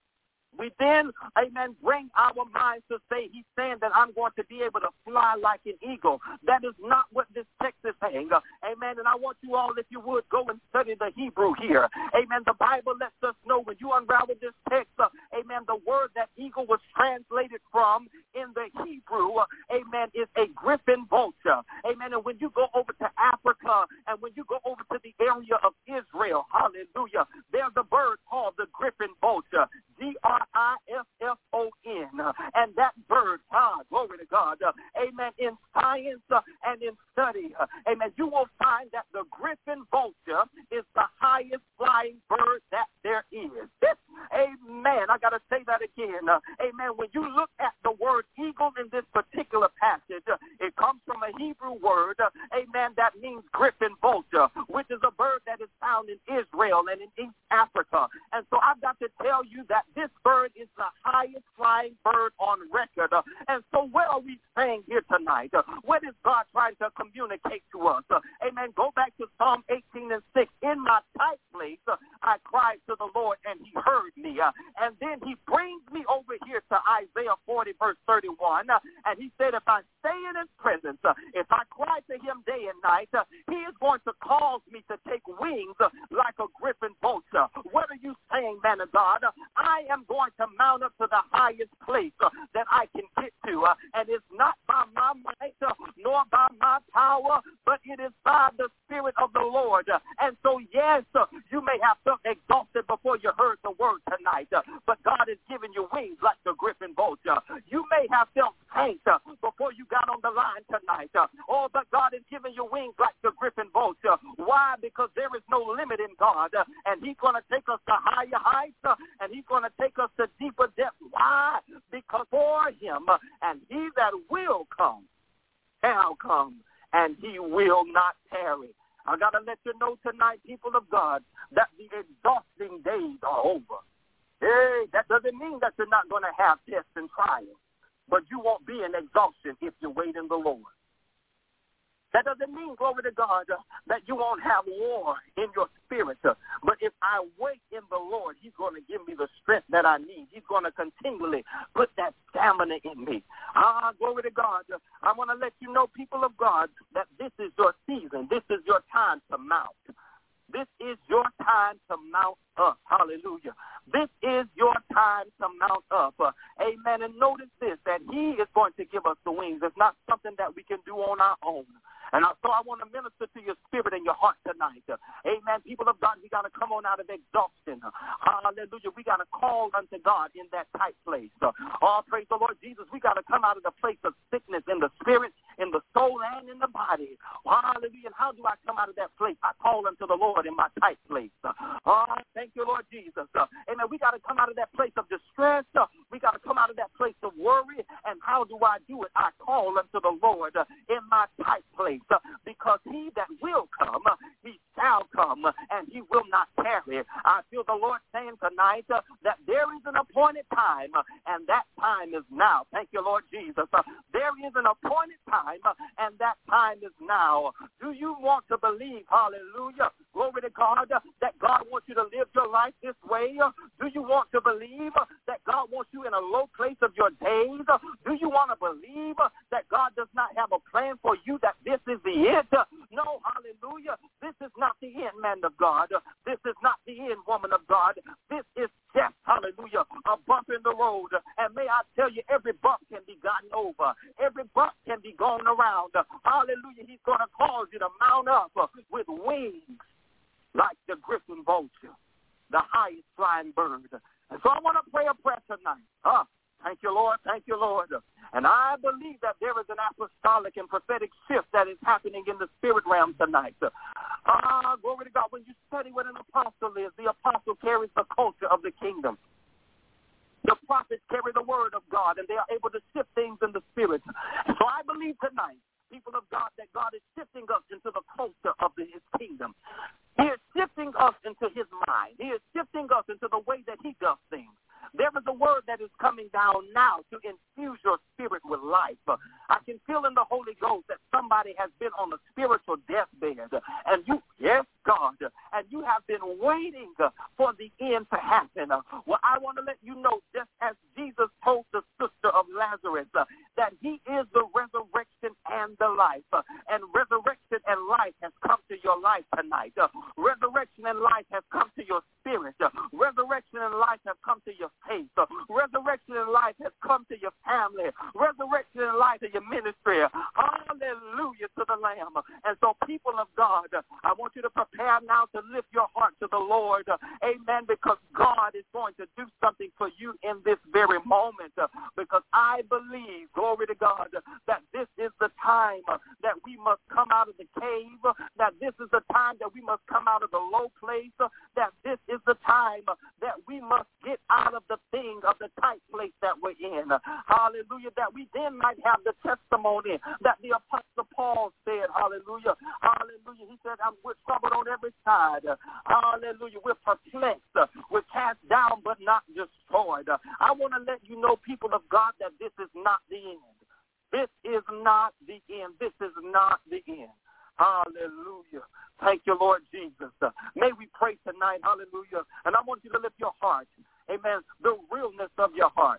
We then, amen, bring our minds to say he's saying that I'm going to be able to fly like an eagle. That is not what this text is saying. Amen. And I want you all, if you would, go and study the Hebrew here. Amen. The Bible lets us know when you unravel this text, amen, the word that eagle was translated from in the Hebrew, amen, is a griffin vulture. Amen. And when you go over to Africa and when you go over to the area of Israel, hallelujah, there's a bird called the griffin vulture. Griffon. And that bird, glory to God, amen, in science and in study, amen, you will find that the griffin vulture is the highest flying bird that there is. Amen. I got to say that again. Amen. When you look at the word eagle in this particular passage, it comes from a Hebrew word, amen, that means griffin vulture, which is a bird that is found in Israel and in East Africa. And so I've got to tell you that this bird is the highest flying bird on record. And so what are we saying here tonight? What is God trying to communicate to us? Amen. Go back to Psalm 18:6. In my tight place, I cried to the Lord, and he heard me. And then he brings me over here to Isaiah 40, verse 31. And he said, if I stay in his presence, if I cry to him day and night, he is going to cause me to take wings like a griffin vulture. What are you saying, man of God? I am going to mount up to the highest place that I can to. And it's not by my might nor by my power, but it is by the Spirit of the Lord. And so, yes, you may have felt exhausted before you heard the word tonight, but God has given you wings like the griffin vulture. You may have felt faint before you got on the line tonight. But God has given you wings like the griffin vulture. Why? Because there is no limit in God, and he's going to take us to higher heights, and he's going to take us to deeper depths. Why? Because for him, and he that will come shall come, and he will not tarry. I got to let you know tonight, people of God, that the exhausting days are over. Hey, that doesn't mean that you're not going to have tests and trials, but you won't be in exhaustion if you wait in the Lord. That doesn't mean, glory to God, that you won't have war in your spirit. But if I wait in the Lord, he's going to give me the strength that I need. He's going to continually put that stamina in me. Glory to God. I want to let you know, people of God, that this is your season. This is your time to mount. This is your time to mount up. Hallelujah. This is your time to mount up. Amen. And notice this, that he is going to give us the wings. It's not something that we can do on our own. And so I want to minister to your spirit and your heart tonight. Amen. People of God, we got to come on out of exhaustion. Hallelujah. We got to call unto God in that tight place. Praise the Lord Jesus. We got to come out of the place of sickness in the spirit, in the soul, and in the body. Hallelujah. And how do I come out of that place? I call unto the Lord in my tight place. Thank you, Lord Jesus. Amen. We got to come out of that place of distress. We got to come out of that place of worry. And how do I do it? I call unto the Lord in my tight place. Because he that will come, he shall come, and he will not tarry. I feel the Lord saying tonight that there is an appointed time, and that time is now. Thank you, Lord Jesus. There is an appointed time, and that time is now. Do you want to believe, hallelujah, glory to God, that God wants you to live your life this way? Do you want to believe that God wants you in a low place of your days? Do you want to believe that God does not have a plan for you, that this is the end? No, hallelujah. This is not the end, man of God. This is not the end, woman of God. This is just, hallelujah, a bump in the road. And may I tell you, every bump can be gotten over. Every bump can be gone around. Hallelujah. He's going to cause you to mount up with wings like the griffin vulture, the highest flying bird. And so I want to pray a prayer tonight. Thank you, Lord. Thank you, Lord. And I believe that there is an apostolic and prophetic shift that is happening in the spirit realm tonight. Glory to God. When you study what an apostle is, the apostle carries the culture of the kingdom. The prophets carry the word of God, and they are able to shift things in the spirit. So I believe tonight, people of God, that God is shifting us into the culture of his kingdom. He is shifting us into his mind. He is shifting us into the way that he does things. There is a word that is coming down now to infuse your spirit with life. I can feel in the Holy Ghost that somebody has been on a spiritual deathbed. And you, yes, God, and you have been waiting for the end to happen. Well, I want to let you know, just as Jesus told the sister of Lazarus, that he is the resurrection and the life. And resurrection and life has come to your life tonight. Resurrection and life has come to your spirit. Resurrection and life has come to your faith. Resurrection and life has come to your family. Resurrection and life to your ministry. Hallelujah to the Lamb. And so, people of God, I want you to prepare now to lift your heart to the Lord. Amen. Because God is going to do something for you in this very moment. Because I believe, glory to God, that this is the time that we must come out of the cave. That this is the time that we must come out of the low place. That this is the time that we must get out of the thing of the tight place that we're in. Hallelujah. That we then might have the testimony that the Apostle Paul said. Hallelujah. Hallelujah. He said, we're troubled on every side. Hallelujah. We're perplexed. We're cast down but not destroyed. I want to let you know, people of God, that this is not the end. This is not the end. This is not the end. Hallelujah. Thank you, Lord Jesus. May we pray tonight. Hallelujah. And I want you to lift your heart. Amen. The realness of your heart.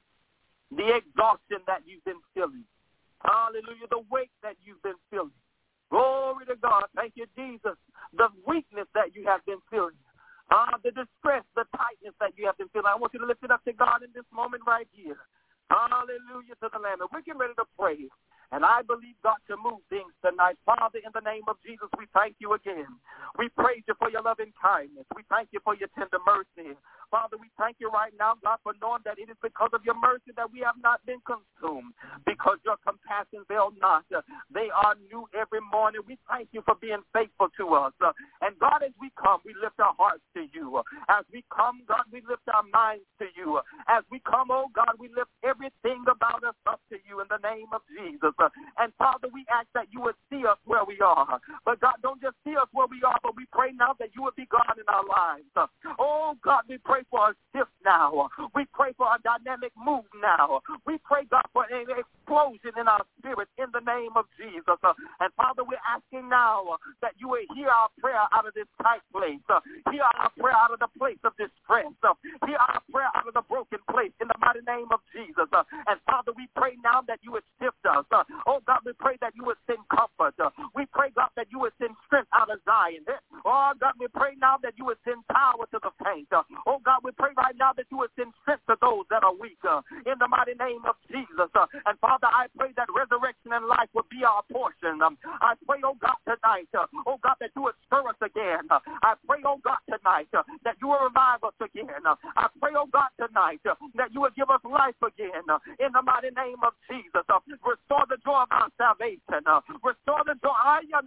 The exhaustion that you've been feeling. Hallelujah. The weight that you've been feeling. Glory to God. Thank you, Jesus. The weakness that you have been feeling. The distress, the tightness that you have been feeling. I want you to lift it up to God in this moment right here. Hallelujah to the Lamb. And we're getting ready to pray. And I believe God to move things tonight. Father, in the name of Jesus, we thank you again. We praise you for your loving kindness. We thank you for your tender mercy. Father, we thank you right now, God, for knowing that it is because of your mercy that we have not been consumed, because your compassions fail not. They are new every morning. We thank you for being faithful to us. And God, as we come, we lift our hearts to you. As we come, God, we lift our minds to you. As we come, oh God, we lift everything about us up to you in the name of Jesus. And Father, we ask that you would see us where we are. But God, don't just see us where we are, but we pray now that you would be God in our lives. Oh God, we pray for a shift now. We pray for a dynamic move now. We pray, God, for an explosion in our spirit in the name of Jesus. And Father, we're asking now that you would hear our prayer out of this tight place. Hear our prayer out of the place of distress. Hear our prayer out of the broken place in the mighty name of Jesus. And Father, we pray now that you would shift us. Oh God, we pray that you would send comfort. We pray, God, that you would send strength out of Zion. Oh God, we pray now that you would send power to the faint. Oh God, we pray right now that you would send strength to those that are weak in the mighty name of Jesus. And Father, I pray that resurrection and life would be our portion. I pray, oh God, tonight, oh God, that you would stir us again. I pray, oh God, tonight, that you will revive us again. I pray, oh God, tonight, that you would give us life again in the mighty name of Jesus. Restore the joy of our salvation. Restore the joy.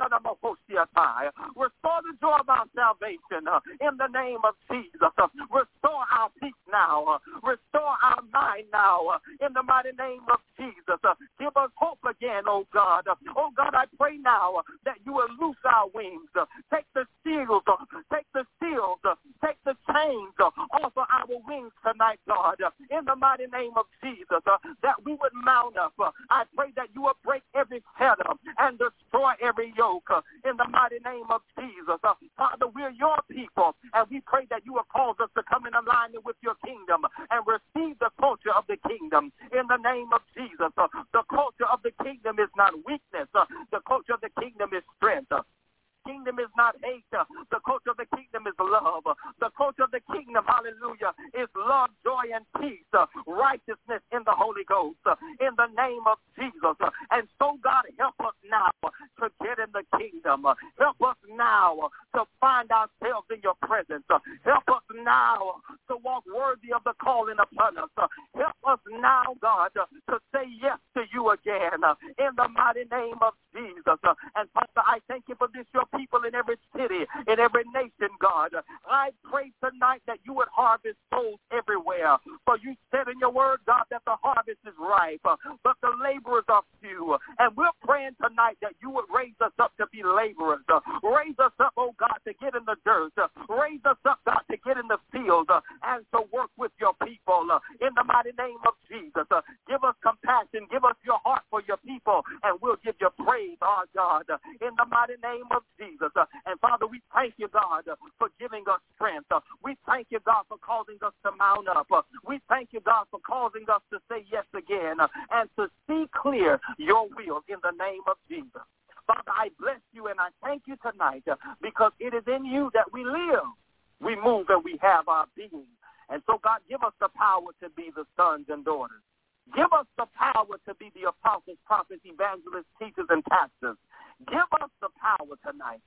Restore the joy of our salvation in the name of Jesus. Restore our peace now. Restore our mind now in the mighty name of Jesus. Give us hope again, oh God. Oh God, I pray now that you will loose our wings. Take the seals, take the seals, take the chains off of our wings tonight, God, in the mighty name of Jesus, that we would mount up. I pray that you will break every fetter and destroy every yoke in the mighty name of Jesus. Father, we're your people, and we pray that you will cause us to come in alignment with your kingdom and receive the culture of the kingdom in the name of Jesus. The culture of the kingdom is not weakness. The culture of the kingdom is strength. Kingdom is not hate. The culture of the kingdom is love. The culture of the kingdom, hallelujah, is love, joy, and peace, righteousness in the Holy Ghost, in the name of Jesus. And so, God, help us now to get in the kingdom. Help us now to find ourselves in your presence. Help us now to walk worthy of the calling upon us. Help us now, God, to say yes to you again in the mighty name of Jesus. And Father, I thank you for this, your people in every city, in every nation, God. I pray tonight that you would harvest souls everywhere. For you said in your word, God, that the harvest is ripe, but the laborers are few. And we're praying tonight that you would raise us up to be laborers. Raise us up, oh God, to get in the dirt. Raise us up, God, to get in the field and to work with your people in the mighty name of Jesus. Give us compassion. Give us your heart for your people, and we'll give you praise, our God, in the mighty name of Jesus. And Father, we thank you, God, for giving us strength. We thank you, God, for causing us to mount up. We thank you, God, for causing us to say yes again and to see clear your will in the name of Jesus. Father, I bless you and I thank you tonight because it is in you that we live, we move, and we have our being. And so, God, give us the power to be the sons and daughters. Give us the power to be the apostles, prophets, evangelists, teachers, and pastors. Give us the power tonight,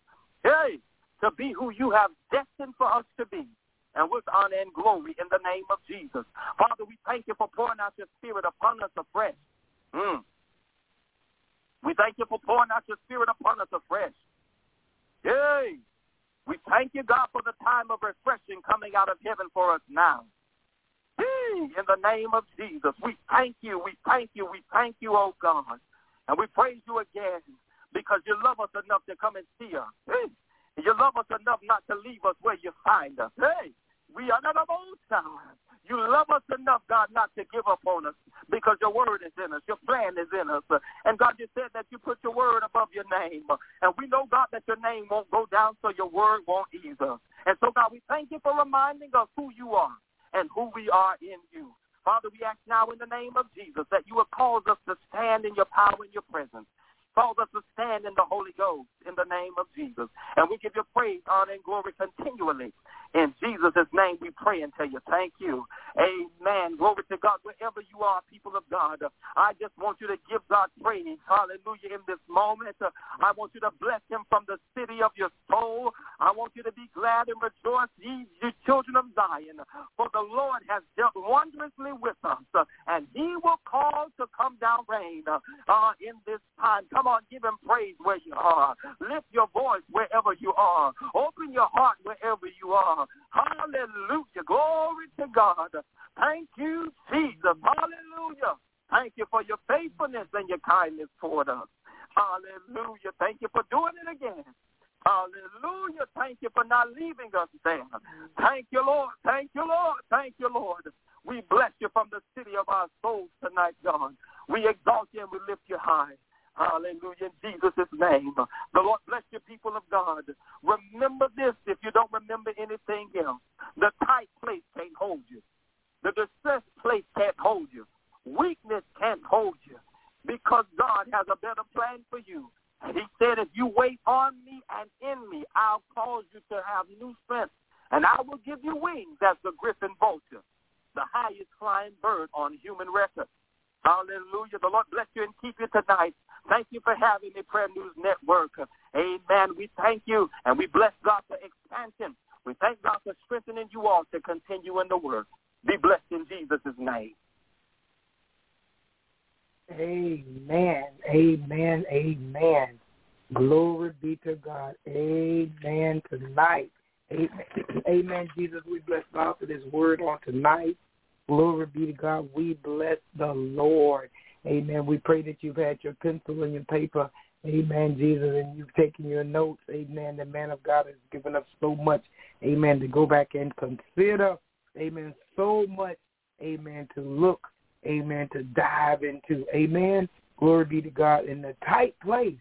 to be who you have destined for us to be, and with honor and glory in the name of Jesus. Father, we thank you for pouring out your spirit upon us afresh. We thank you for pouring out your spirit upon us afresh. We thank you, God, for the time of refreshing coming out of heaven for us now. In the name of Jesus, we thank you, we thank you, we thank you, oh God. And we praise you again because you love us enough to come and see us. You love us enough not to leave us where you find us. We are not of old time. You love us enough, God, not to give up on us because your word is in us. Your plan is in us. And God, you said that you put your word above your name. And we know, God, that your name won't go down, so your word won't either. And so, God, we thank you for reminding us who you are and who we are in you. Father, we ask now in the name of Jesus that you will cause us to stand in your power and your presence. Cause us to stand in the Holy Ghost in the name of Jesus. And we give you praise, honor, and glory continually In Jesus' name we pray and tell you thank you. Amen. Glory to God. Wherever you are, people of God, I just want you to give God praise. Hallelujah. In this moment, I want you to bless him from the city of your soul. I want you to be glad and rejoice, ye children of Zion, for the Lord has dealt wondrously with us, and he will cause to come down rain in this time. Come on, give him praise where you are. Lift your voice wherever you are. Open your heart wherever you are. Hallelujah. Glory to God. Thank you, Jesus. Hallelujah. Thank you for your faithfulness and your kindness toward us. Hallelujah. Thank you for doing it again. Hallelujah. Thank you for not leaving us there. Thank you, Lord. Thank you, Lord. Thank you, Lord. We bless you from the city of our souls tonight, God. We exalt you and we lift you high. Hallelujah. In Jesus' name. The Lord bless you, people of God. Remember this if you don't remember anything else. The tight place can't hold you. The distressed place can't hold you. Weakness can't hold you because God has a better plan for you. And he said, if you wait on me and in me, I'll cause you to have new strength. And I will give you wings as the griffin vulture, the highest flying bird on human record. Hallelujah. The Lord bless you and keep you tonight. Thank you for having the Prayer News Network. Amen. We thank you and we bless God for expansion. We thank God for strengthening you all to continue in the work. Be blessed in Jesus' name. Amen. Amen. Amen. Glory be to God. Amen. Tonight. Amen. Amen. Jesus, we bless God for this word on tonight. Glory be to God. We bless the Lord. Amen. We pray that you've had your pencil and your paper. Amen, Jesus, and you've taken your notes. Amen. The man of God has given us so much. Amen. To go back and consider. Amen. So much. Amen. To look. Amen. To dive into. Amen. Glory be to God. In the tight place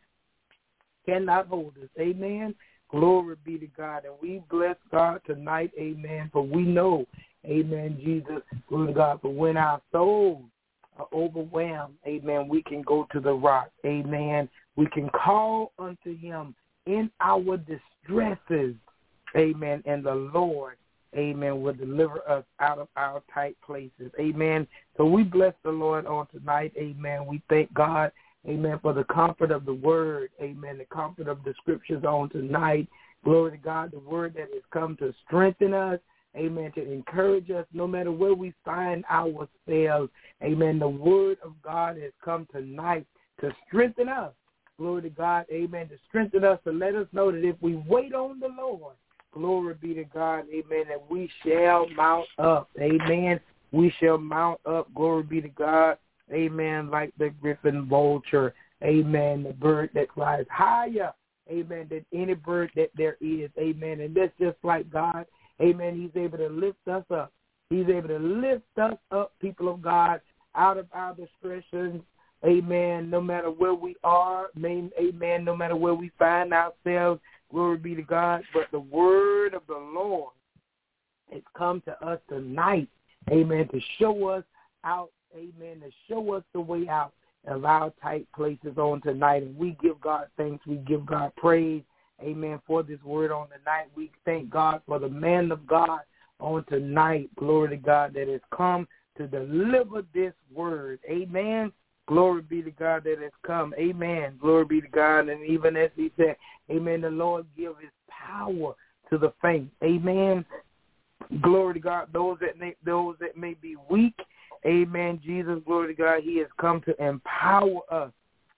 cannot hold us. Amen. Glory be to God. And we bless God tonight. Amen. For we know. Amen, Jesus. Glory to God. But when our souls are overwhelmed, amen, we can go to the rock. Amen. We can call unto him in our distresses. Amen. And the Lord, amen, will deliver us out of our tight places. Amen. So we bless the Lord on tonight. Amen. We thank God, amen, for the comfort of the word. Amen. The comfort of the scriptures on tonight. Glory to God. The word that has come to strengthen us. Amen, to encourage us no matter where we find ourselves. Amen, the word of God has come tonight to strengthen us. Glory to God, amen, to strengthen us, to let us know that if we wait on the Lord, glory be to God, amen, that we shall mount up. Amen, we shall mount up, glory be to God, amen, like the griffin vulture. Amen, the bird that flies higher, amen, than any bird that there is. Amen, and that's just like God. Amen. He's able to lift us up. He's able to lift us up, people of God, out of our distresses. Amen. No matter where we are. Amen. No matter where we find ourselves. Glory be to God. But the word of the Lord has come to us tonight. Amen. To show us out. Amen. To show us the way out of our tight places on tonight. And we give God thanks. We give God praise. Amen, for this word on the night. We thank God for the man of God on tonight. Glory to God that has come to deliver this word. Amen. Glory be to God that has come. Amen. Glory be to God. And even as he said, amen, the Lord give his power to the faint. Amen. Glory to God. Those that may be weak. Amen. Jesus, glory to God. He has come to empower us.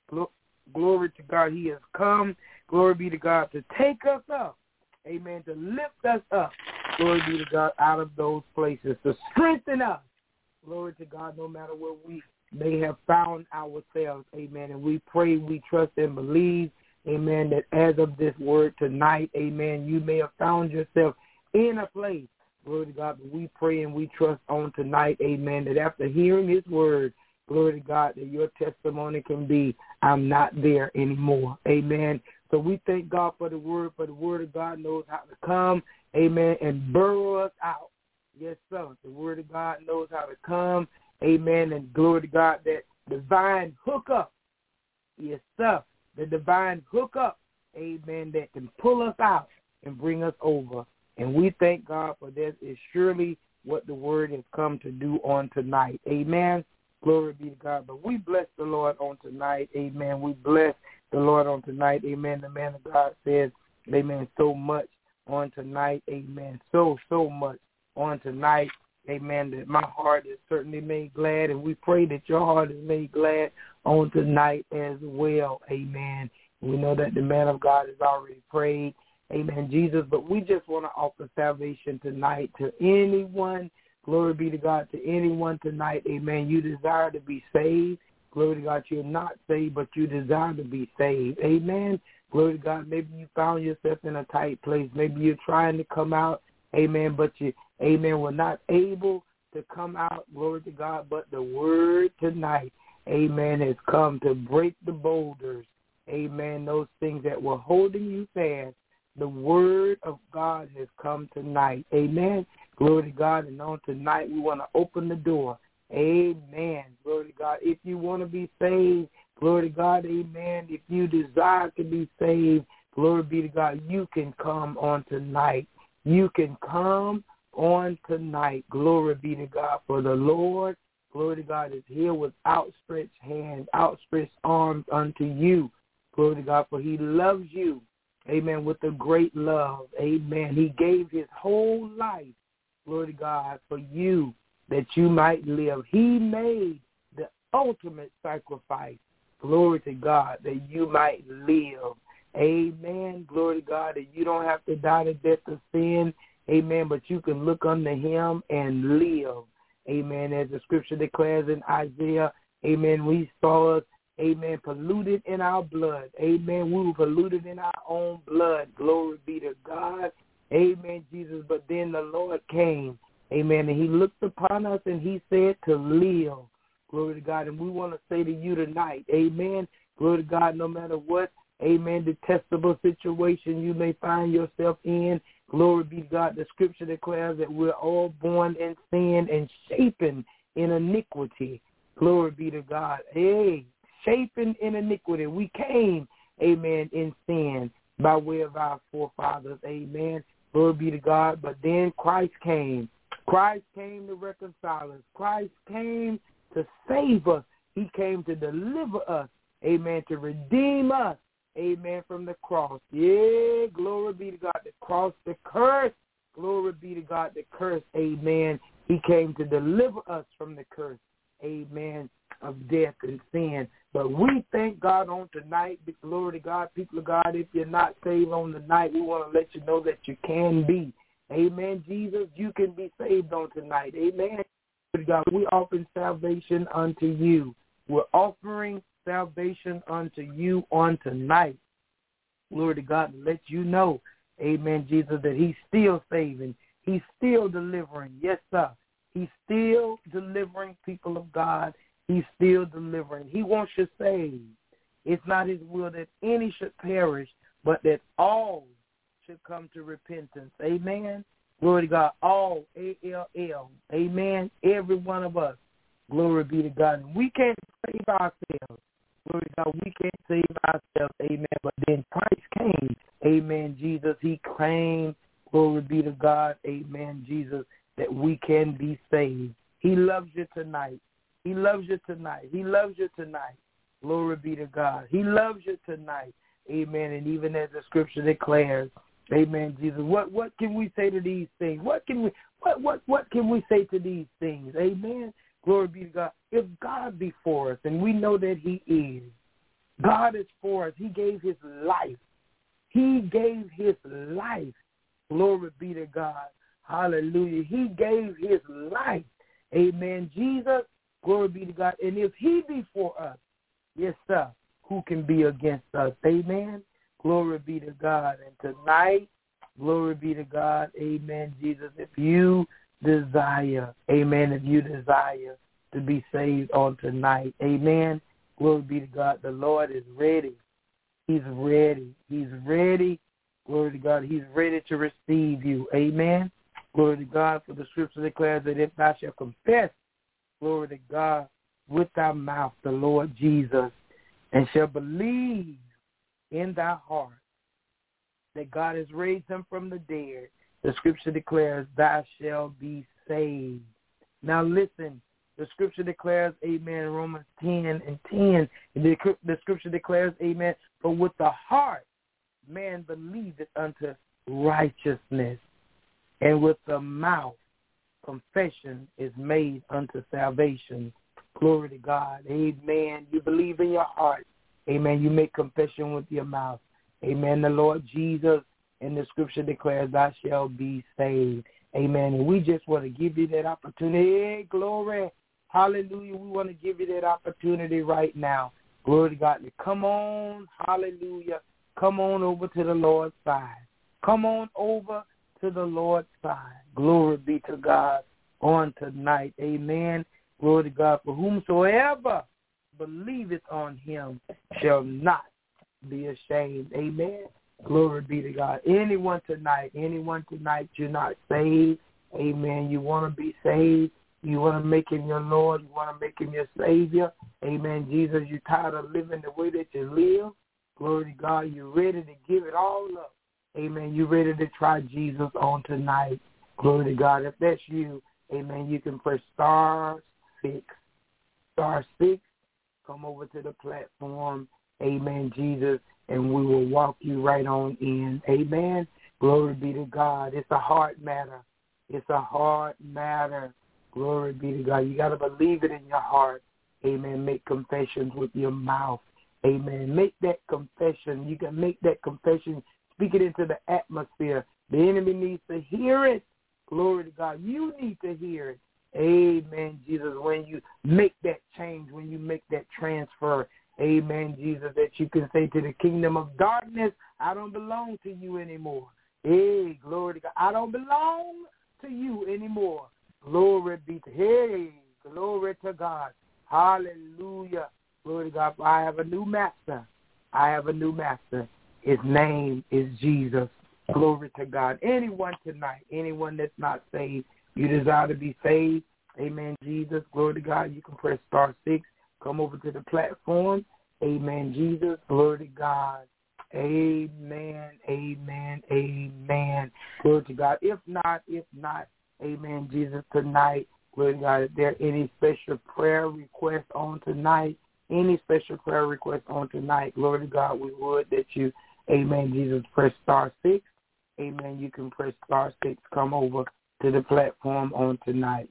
Glory to God. He has come. Glory be to God, to take us up. Amen. To lift us up. Glory be to God, out of those places. To strengthen us. Glory to God, no matter where we may have found ourselves. Amen. And we pray, we trust, and believe, amen, that as of this word tonight, amen, you may have found yourself in a place. Glory to God. But we pray and we trust on tonight, amen, that after hearing his word, glory to God, that your testimony can be, I'm not there anymore. Amen. So we thank God for the word of God knows how to come, amen, and burrow us out. Yes, sir. The word of God knows how to come, amen, and glory to God, that divine hookup. Yes, sir. The divine hookup, amen, that can pull us out and bring us over. And we thank God for this. Is surely what the word has come to do on tonight. Amen. Glory be to God. But we bless the Lord on tonight. Amen. We bless the Lord on tonight. Amen. The man of God says, amen, so much on tonight. Amen. So much on tonight. Amen. That my heart is certainly made glad. And we pray that your heart is made glad on tonight as well. Amen. We know that the man of God has already prayed. Amen, Jesus. But we just want to offer salvation tonight to anyone. Glory be to God, to anyone tonight. Amen. You desire to be saved. Glory to God, you're not saved, but you desire to be saved. Amen. Glory to God. Maybe you found yourself in a tight place. Maybe you're trying to come out. Amen. But you, amen, were not able to come out. Glory to God. But the word tonight, amen, has come to break the boulders. Amen. Those things that were holding you fast. The word of God has come tonight. Amen. Glory to God. And on tonight, we want to open the door. Amen. Glory to God. If you want to be saved, glory to God. Amen. If you desire to be saved, glory be to God, you can come on tonight. You can come on tonight. Glory be to God. For the Lord, glory to God, is here with outstretched hands, outstretched arms unto you. Glory to God. For he loves you. Amen. With a great love. Amen. He gave his whole life, glory to God, for you that you might live. He made the ultimate sacrifice, glory to God, that you might live. Amen. Glory to God, that you don't have to die the death of sin. Amen. But you can look unto him and live. Amen. As the scripture declares in Isaiah, amen, we saw us, amen, polluted in our blood. Amen. We were polluted in our own blood. Glory be to God. Amen, Jesus. But then the Lord came. Amen. And he looked upon us and he said to live. Glory to God. And we want to say to you tonight, amen. Glory to God, no matter what, amen, detestable situation you may find yourself in. Glory be to God. The scripture declares that we're all born in sin and shapen in iniquity. Glory be to God. Hey, shapen in iniquity. We came, amen, in sin by way of our forefathers. Amen. Glory be to God. But then Christ came. Christ came to reconcile us. Christ came to save us. He came to deliver us. Amen. To redeem us. Amen. From the cross. Yeah. Glory be to God. The cross, the curse. Glory be to God. The curse. Amen. He came to deliver us from the curse. Amen. Of death and sin. But we thank God on tonight. Glory to God. People of God, if you're not saved on the night, we want to let you know that you can be. Amen, Jesus. You can be saved on tonight. Amen. Glory to God. We offer salvation unto you. We're offering salvation unto you on tonight. Glory to God. And let you know, amen, Jesus, that he's still saving. He's still delivering. Yes, sir. He's still delivering, people of God. He's still delivering. He wants you saved. It's not his will that any should perish, but that all should come to repentance. Amen. Glory to God. All, A-L-L. Amen. Every one of us. Glory be to God. And we can't save ourselves. Glory to God. We can't save ourselves. Amen. But then Christ came. Amen. Jesus, he came. Glory be to God. Amen. Jesus, that we can be saved. He loves you tonight. He loves you tonight. He loves you tonight. Glory be to God. He loves you tonight. Amen. And even as the scripture declares, amen, Jesus, what can we say to these things? What can we say to these things? Amen. Glory be to God. If God be for us, and we know that he is, God is for us. He gave his life. He gave his life. Glory be to God. Hallelujah. He gave his life. Amen. Jesus, glory be to God. And if he be for us, yes, sir, who can be against us? Amen. Glory be to God. And tonight, glory be to God. Amen, Jesus. If you desire, amen, if you desire to be saved on tonight, amen, glory be to God. The Lord is ready. He's ready. He's ready. Glory to God. He's ready to receive you. Amen. Glory to God. For the scripture declares that if thou shalt confess, glory to God, with thy mouth the Lord Jesus, and shall believe in thy heart that God has raised him from the dead, The scripture declares, thou shalt be saved. Now listen, the scripture declares, amen, Romans 10:10. The scripture declares, amen, for with the heart man believeth unto righteousness, and with the mouth confession is made unto salvation. Glory to God. Amen. You believe in your heart. Amen. You make confession with your mouth. Amen. The Lord Jesus, and the scripture declares, thou shalt be saved. Amen. And we just want to give you that opportunity. Glory. Hallelujah. We want to give you that opportunity right now. Glory to God. Come on. Hallelujah. Come on over to the Lord's side. Come on over to the Lord's side. Glory be to God on tonight. Amen. Glory to God. For whomsoever believeth on him shall not be ashamed. Amen. Glory be to God. Anyone tonight you're not saved. Amen. You want to be saved. You want to make him your Lord. You want to make him your Savior. Amen. Jesus, you're tired of living the way that you live. Glory to God. You're ready to give it all up. Amen. You're ready to try Jesus on tonight. Glory to God. If that's you, amen, you can press *6. *6. Come over to the platform. Amen, Jesus, and we will walk you right on in. Amen. Glory be to God. It's a heart matter. It's a heart matter. Glory be to God. You got to believe it in your heart. Amen. Make confessions with your mouth. Amen. Make that confession. You can make that confession. Speak it into the atmosphere. The enemy needs to hear it. Glory to God. You need to hear it. Amen, Jesus. When you make that change, when you make that transfer, amen, Jesus, that you can say to the kingdom of darkness, I don't belong to you anymore. Hey, glory to God. I don't belong to you anymore. Glory be to glory to God. Hallelujah. Glory to God. I have a new master. I have a new master. His name is Jesus. Glory to God. Anyone tonight, anyone that's not saved, you desire to be saved, amen, Jesus. Glory to God. You can press *6. Come over to the platform. Amen, Jesus. Glory to God. Amen, amen, amen. Glory to God. If not, amen, Jesus, tonight, glory to God, if there are any special prayer requests on tonight, glory to God, we would that you, amen, Jesus, press *6. Amen, you can press *6. Come over to the platform on tonight.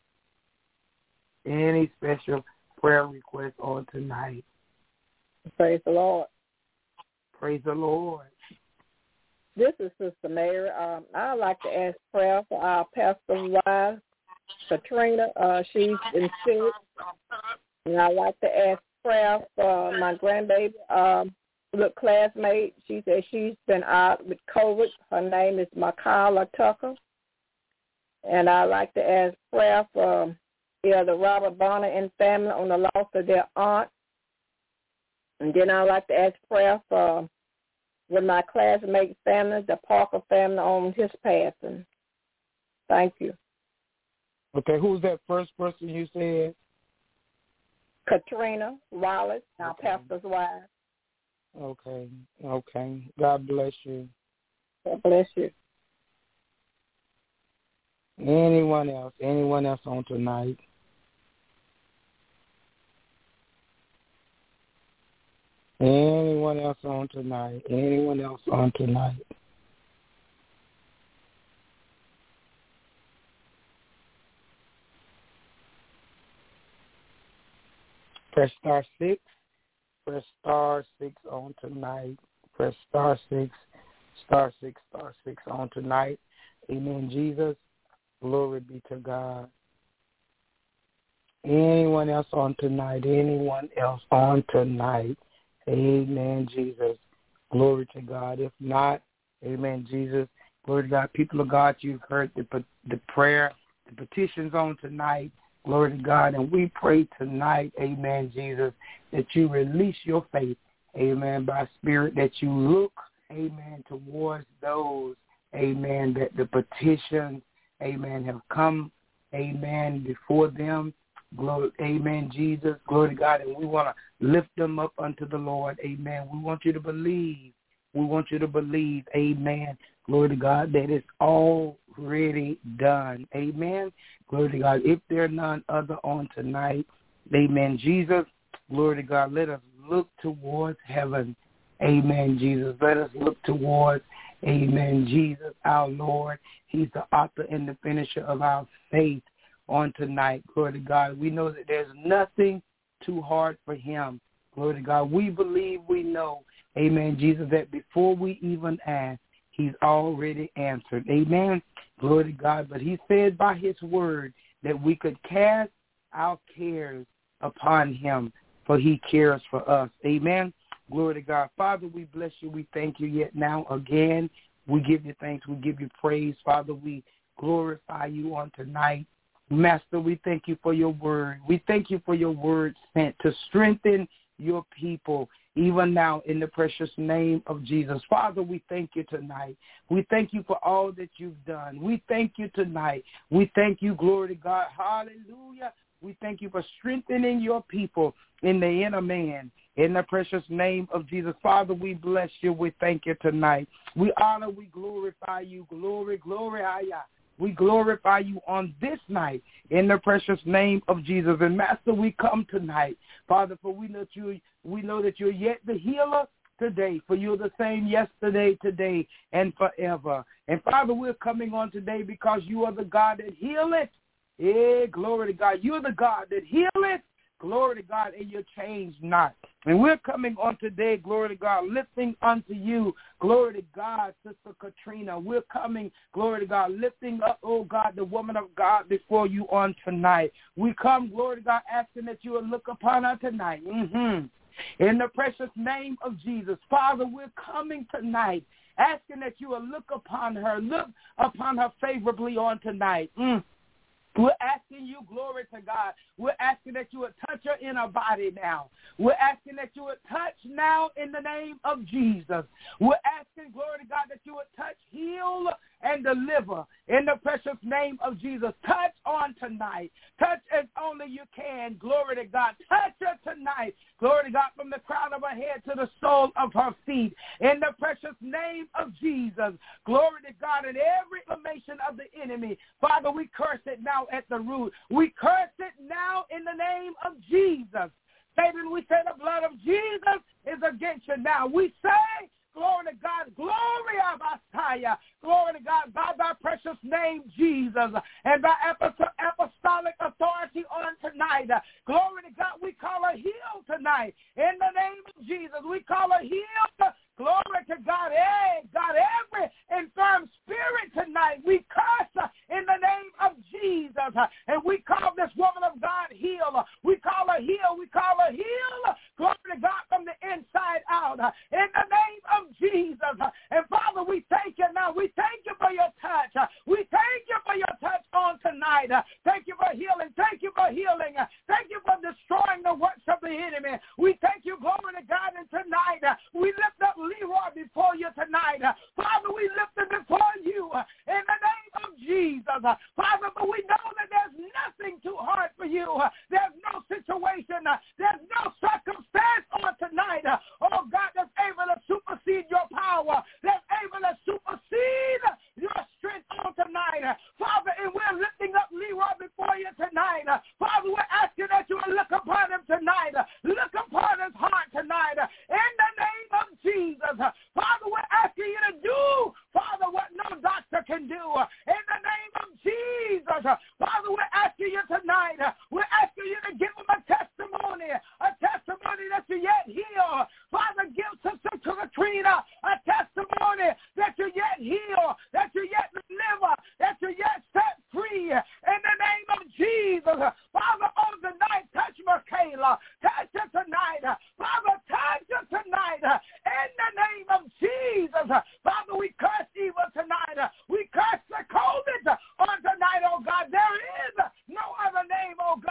Any special prayer requests on tonight? Praise the Lord. Praise the Lord. This is Sister Mary. I'd like to ask prayer for our pastor's wife, Katrina. She's been sick. And I'd like to ask prayer for my grandbaby, little classmate. She said she's been out with COVID. Her name is Makala Tucker. And I'd like to ask prayer for the Robert Bonner and family on the loss of their aunt. And then I'd like to ask prayer for with my classmate family, the Parker family, on his passing. Thank you. Okay, who's that first person you said? Katrina Wallace, our pastor's wife. Okay. God bless you. God bless you. Anyone else on tonight? Anyone else on tonight? Press *6. Press *6 on tonight. Press *6 on tonight. Amen, Jesus. Glory be to God. Anyone else on tonight? Amen, Jesus. Glory to God. If not, amen, Jesus. Glory to God. People of God, you've heard the prayer, the petitions on tonight. Glory to God. And we pray tonight, amen, Jesus, that you release your faith, amen, by spirit, that you look, amen, towards those, amen, that the petitions, amen, have come, amen, before them. Glory, amen, Jesus. Glory to God. And we want to lift them up unto the Lord. Amen. We want you to believe. Amen. glory to God, that it's already done. Amen. Glory to God. If there are none other on tonight, amen, Jesus, glory to God, let us look towards heaven. Amen, Jesus. Let us look towards, amen, Jesus, our Lord. He's the author and the finisher of our faith on tonight. Glory to God. We know that there's nothing too hard for him. Glory to God. We believe, we know, amen, Jesus, that before we even ask, he's already answered. Amen. Glory to God. But he said by his word that we could cast our cares upon him, for he cares for us. Amen. Glory to God. Father, we bless you. We thank you yet now again. We give you thanks. We give you praise. Father, we glorify you on tonight. Master, we thank you for your word. We thank you for your word sent to strengthen your people, even now in the precious name of Jesus. Father, we thank you tonight. We thank you for all that you've done. We thank you tonight. We thank you, glory to God. Hallelujah. We thank you for strengthening your people in the inner man. In the precious name of Jesus. Father, we bless you. We thank you tonight. We honor, we glorify you. Glory, glory, hallelujah. We glorify you on this night in the precious name of Jesus. And Master, we come tonight, Father, for we know that you're yet the healer today, for you're the same yesterday, today, and forever. And Father, we're coming on today because you are the God that healeth. Yeah, glory to God. You're the God that healeth. Glory to God, and you change not. And we're coming on today, glory to God, lifting unto you, glory to God, Sister Katrina. We're coming, glory to God, lifting up, oh God, the woman of God before you on tonight. We come, glory to God, asking that you will look upon her tonight. In the precious name of Jesus. Father, we're coming tonight, asking that you will look upon her favorably on tonight. We're asking you, glory to God. We're asking that you would touch her in her body now. We're asking that you would touch now in the name of Jesus. We're asking, glory to God, that you would touch, heal, and deliver in the precious name of Jesus. Touch on tonight. Touch as only you can. Glory to God. Touch her tonight. Glory to God, from the crown of her head to the sole of her feet. In the precious name of Jesus. Glory to God. And every inflammation of the enemy, Father, we curse it now at the root. We curse it now in the name of Jesus. Satan, we say the blood of Jesus is against you now. We say, glory to God, glory of Messiah, glory to God, by thy precious name, Jesus, and by apostolic authority on tonight. Glory to God, we call her healed tonight. In the name of Jesus, we call her healed. Glory to God. Hey, God, every infirm spirit tonight, we curse in the name of Jesus. And we call this woman of God healed. We call her healed. We call her healed. Glory to God, from the inside out. In the name of Jesus. And Father, we thank you now. We thank you for your touch. We thank you for your touch on tonight. Thank you for healing. Thank you for healing. Thank you for destroying the works of the enemy. We thank you, glory to God, and tonight we lift up Leroy before you tonight. Father, we lift him before you in the name of Jesus. Father, but we know that there's nothing too hard for you. There's no situation. There's no circumstance on tonight, oh God, that's able to supersede your power, that's able to supersede your strength on tonight. Father, and we're lifting up Leroy before you tonight. Father, we're asking that you will look upon him tonight. Look upon his heart tonight. In the name of Jesus. Father, we're asking you to do, Father, what no doctor can do. In the name of Jesus. Father, we're asking you tonight. We're asking you to give him a testimony that you yet heal. Father, give Sister Katrina a testimony that you yet heal, that you yet deliver, that you yet set free. In the name of Jesus. Father, on the night, touch Michaela. Touch her tonight. Father, touch her tonight. In the name of Jesus. Father, we curse evil tonight. We curse the COVID on tonight, oh God. There is no other name, oh God.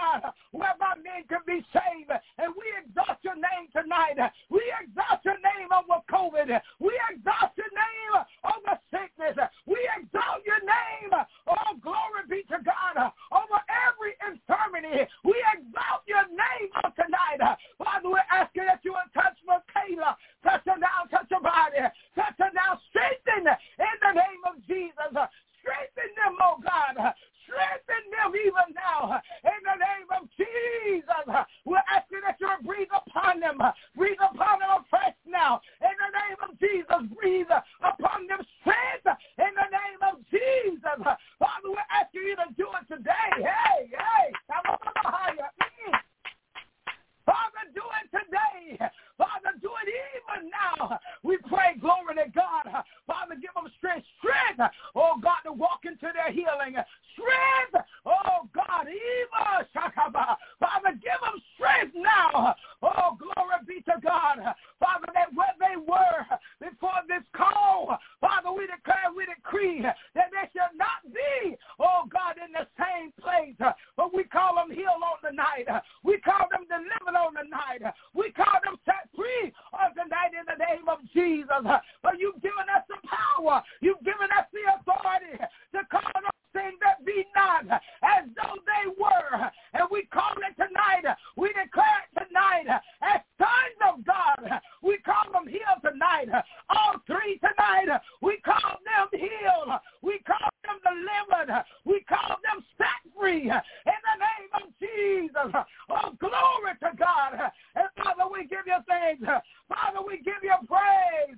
Father, we're asking you to do it today. Hey. Father, do it today. Father, do it even now. We pray, glory to God. Father, give them strength, oh God, to walk into their healing. Strength, oh God, even Father, give them strength now. Oh, glory be to God. Father, that where they were before this call, Father, we declare, we decree that they shall not be, oh God, in the same place. But we call them healed on the night. We call them delivered on the night. We call them set free on the night in the name of Jesus. But you've given us the power. You've given us the authority to call those things that be not as though they were. And we call it tonight. We declare it tonight as sons of God. We call them healed tonight. All three tonight. We call them healed. We call them delivered. We call them set free in the name of Jesus. Oh, glory to God. And Father, we give you thanks. Father, we give you praise.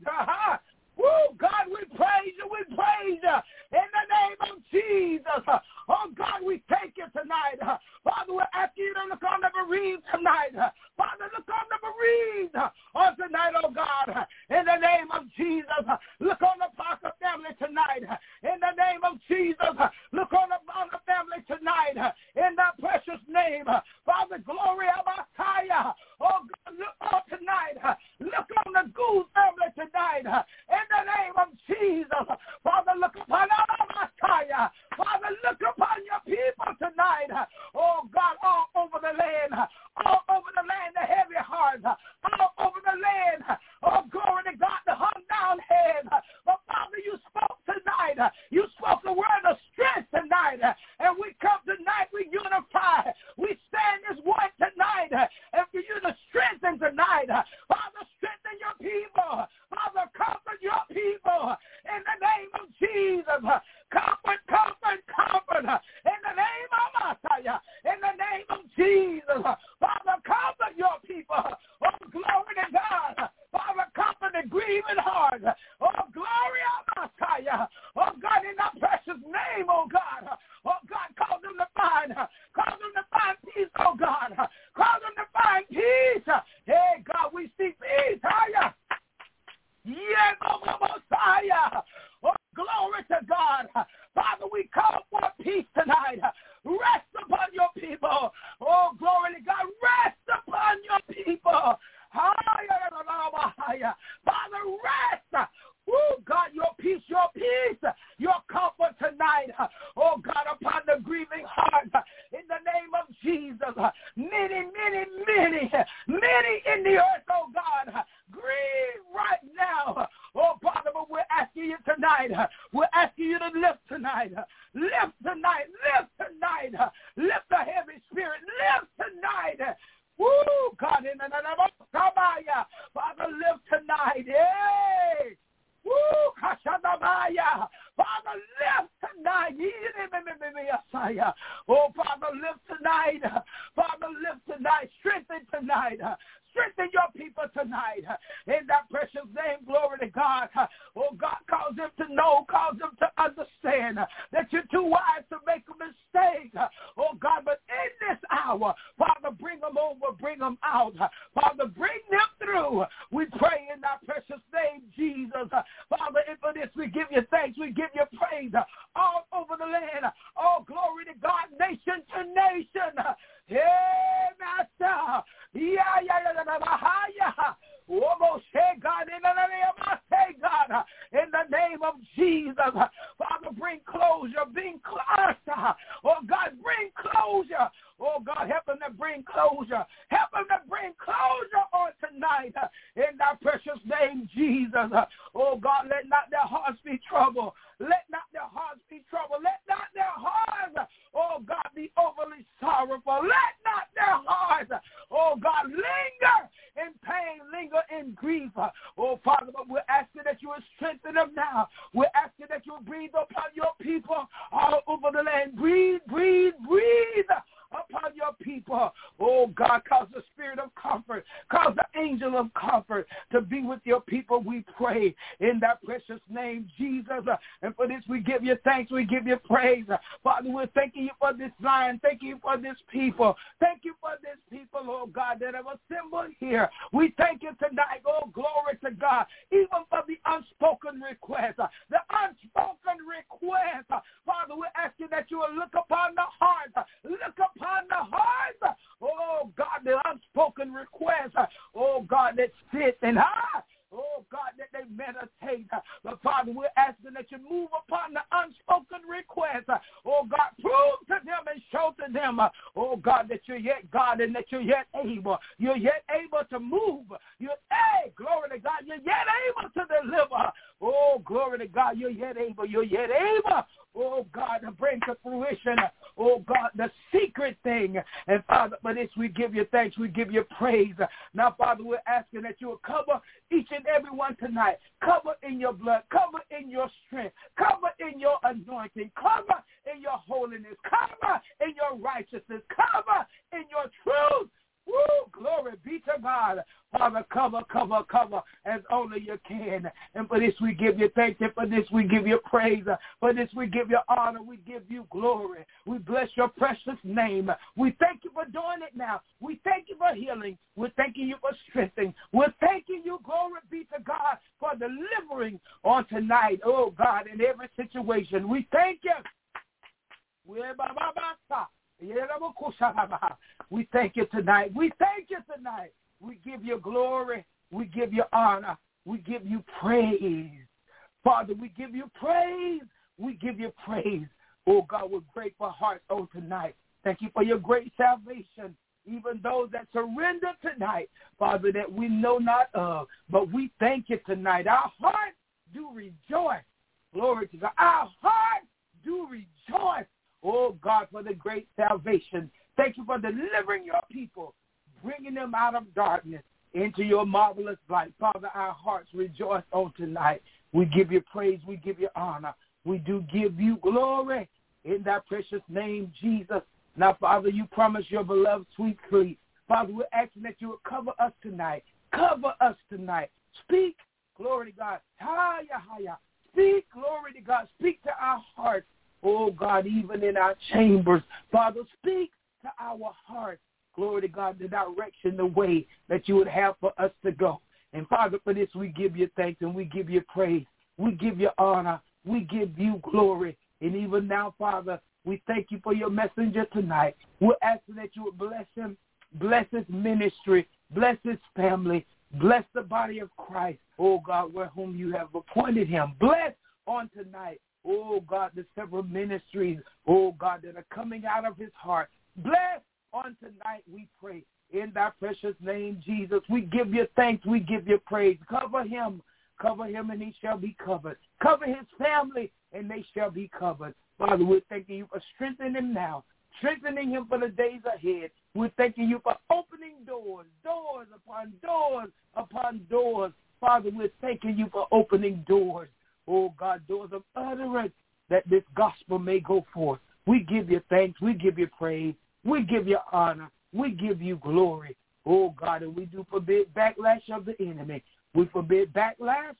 Woo, God, we praise you. We praise you in the name of Jesus. Oh, God, we thank you tonight. Father, we're asking you to look on the bereaved tonight. Father, look on the bereaved on tonight, oh God, in the name of Jesus. Look on the Parker family tonight. In the name of Jesus, look on the Bonner family tonight. In that precious name. Father, glory of Messiah. Oh, God, look on tonight. Look on the Goose family tonight. In the name of Jesus. Father, look upon our Messiah. Father, look upon your people tonight. Oh, God, all over the land. All over the land, the heavy hearts. All over the land. Oh, glory to God, the hung down heads. But, Father, you spoke tonight. You spoke a word of strength tonight. And we come tonight, we unify. We stand as one tonight. And for you to strengthen tonight. Father, strengthen your people. Father, comfort your people. In the name of Jesus. Comfort. In the name of Messiah. In the name of Jesus. Father, comfort your people. Oh, glory to God. Father, comfort the grieving heart. Oh, glory of Messiah. Oh, God, in that precious name, oh, God. Oh, God, cause them to find peace, oh, God. Cause them to find peace. Hey, God, we see peace. Yeah, Messiah. Oh, glory to God. Father, we call for peace tonight. Rest upon your people. Oh, glory to God. Rest upon your people. Father, rest. Oh, God, your peace, your comfort tonight. Oh, God, upon the grieving heart. In the name of Jesus. Many in the earth, oh, God. Grieve right now. Oh, Father, but we're asking you tonight. We're asking you to lift tonight. Lift tonight. Lift the heavy spirit. Lift tonight. Woo, God, in the name of Samaya. Father, lift tonight. Hey. Woo, Kashanabaya. Father, lift tonight. Oh, Father, lift tonight. Father, lift tonight. Strengthen tonight. Strengthen your people tonight. In that precious name, glory to God. Oh, God, cause them to know, cause them to understand that you're too wise to make a mistake. Oh, God, but in this hour, Father, bring them over, bring them out. Father, bring them through. We pray in that precious name, Jesus. Father, and for this, we give you thanks. We give you praise all over the land. Oh, glory to God, nation to nation. Hey, Master. God, in the name of Jesus, Father, bring closure, oh God, bring closure. Oh God, help them to bring closure. Help them to bring closure on tonight. In that precious name, Jesus. Oh God, let not their hearts be troubled. Let not their hearts be troubled. Let not their hearts, oh God, be overly sorrowful. Let not their hearts, oh God, linger in pain, linger in grief. Oh Father, but we're asking that you will strengthen them now. We're asking that you will breathe upon your people all over the land. Breathe upon your people. Oh God, cause the spirit of comfort, cause the angel of comfort to be with your your people, we pray in that precious name, Jesus. And for this, we give you thanks. We give you praise. Father, we're thanking you for this line. Thank you for this people. Thank you for this people, oh God, that have assembled here. We thank you tonight. Oh, glory to God. Even for the unspoken request. The unspoken request. Father, we're asking that you will look upon the heart. Look upon the heart. Oh, God, the unspoken request. Oh, God, that sit and oh, God, that they meditate. But, Father, we're asking that you move upon the unspoken request. Oh, God, prove to them and show to them, oh, God, that you're yet God and that you're yet able. You're yet able to move. Glory to God. You're yet able to deliver. Oh, glory to God. You're yet able. You're yet able. Oh, God, to bring to fruition, oh, God, the secret thing. And, Father, for this we give you thanks. We give you praise. Now, Father, we're asking that you will cover each and every one tonight. Cover in your blood. Cover in your strength. Cover in your anointing. Cover in your holiness. Cover in your righteousness. Cover in your truth. Woo, glory be to God. Father, cover as only you can. And for this we give you thanks. And for this we give you praise. For this we give you honor. We give you glory. We bless your precious name. We thank you for doing it now. We thank you for healing. We're thanking you for strengthening. We're thanking you, glory be to God, for delivering on tonight. Oh, God, in every situation. We thank you. We thank you tonight. We thank you tonight. We give you glory. We give you honor. We give you praise. Father, we give you praise. We give you praise. Oh, God, with grateful hearts on tonight. Thank you for your great salvation. Even those that surrender tonight, Father, that we know not of. But we thank you tonight. Our hearts do rejoice. Glory to God. Our hearts do rejoice. Oh, God, for the great salvation. Thank you for delivering your people, bringing them out of darkness into your marvelous light. Father, our hearts rejoice on tonight. We give you praise. We give you honor. We do give you glory in that precious name, Jesus. Now, Father, you promise your beloved sweet sleep. Father, we're asking that you will cover us tonight. Cover us tonight. Speak, glory to God. Haya. Speak, glory to God. Speak to our hearts. Oh, God, even in our chambers. Father, speak to our hearts. Glory to God, the direction, the way that you would have for us to go. And, Father, for this we give you thanks and we give you praise. We give you honor. We give you glory. And even now, Father, we thank you for your messenger tonight. We're asking that you would bless him, bless his ministry, bless his family, bless the body of Christ. Oh, God, where whom you have appointed him. Bless on tonight. Oh, God, the several ministries, oh, God, that are coming out of his heart. Bless on tonight, we pray. In thy precious name, Jesus, we give you thanks. We give you praise. Cover him, and he shall be covered. Cover his family, and they shall be covered. Father, we're thanking you for strengthening him now, strengthening him for the days ahead. We're thanking you for opening doors, doors upon doors upon doors. Father, we're thanking you for opening doors. Oh, God, doors of utterance that this gospel may go forth. We give you thanks. We give you praise. We give you honor. We give you glory. Oh, God, and we do forbid backlash of the enemy. We forbid backlash.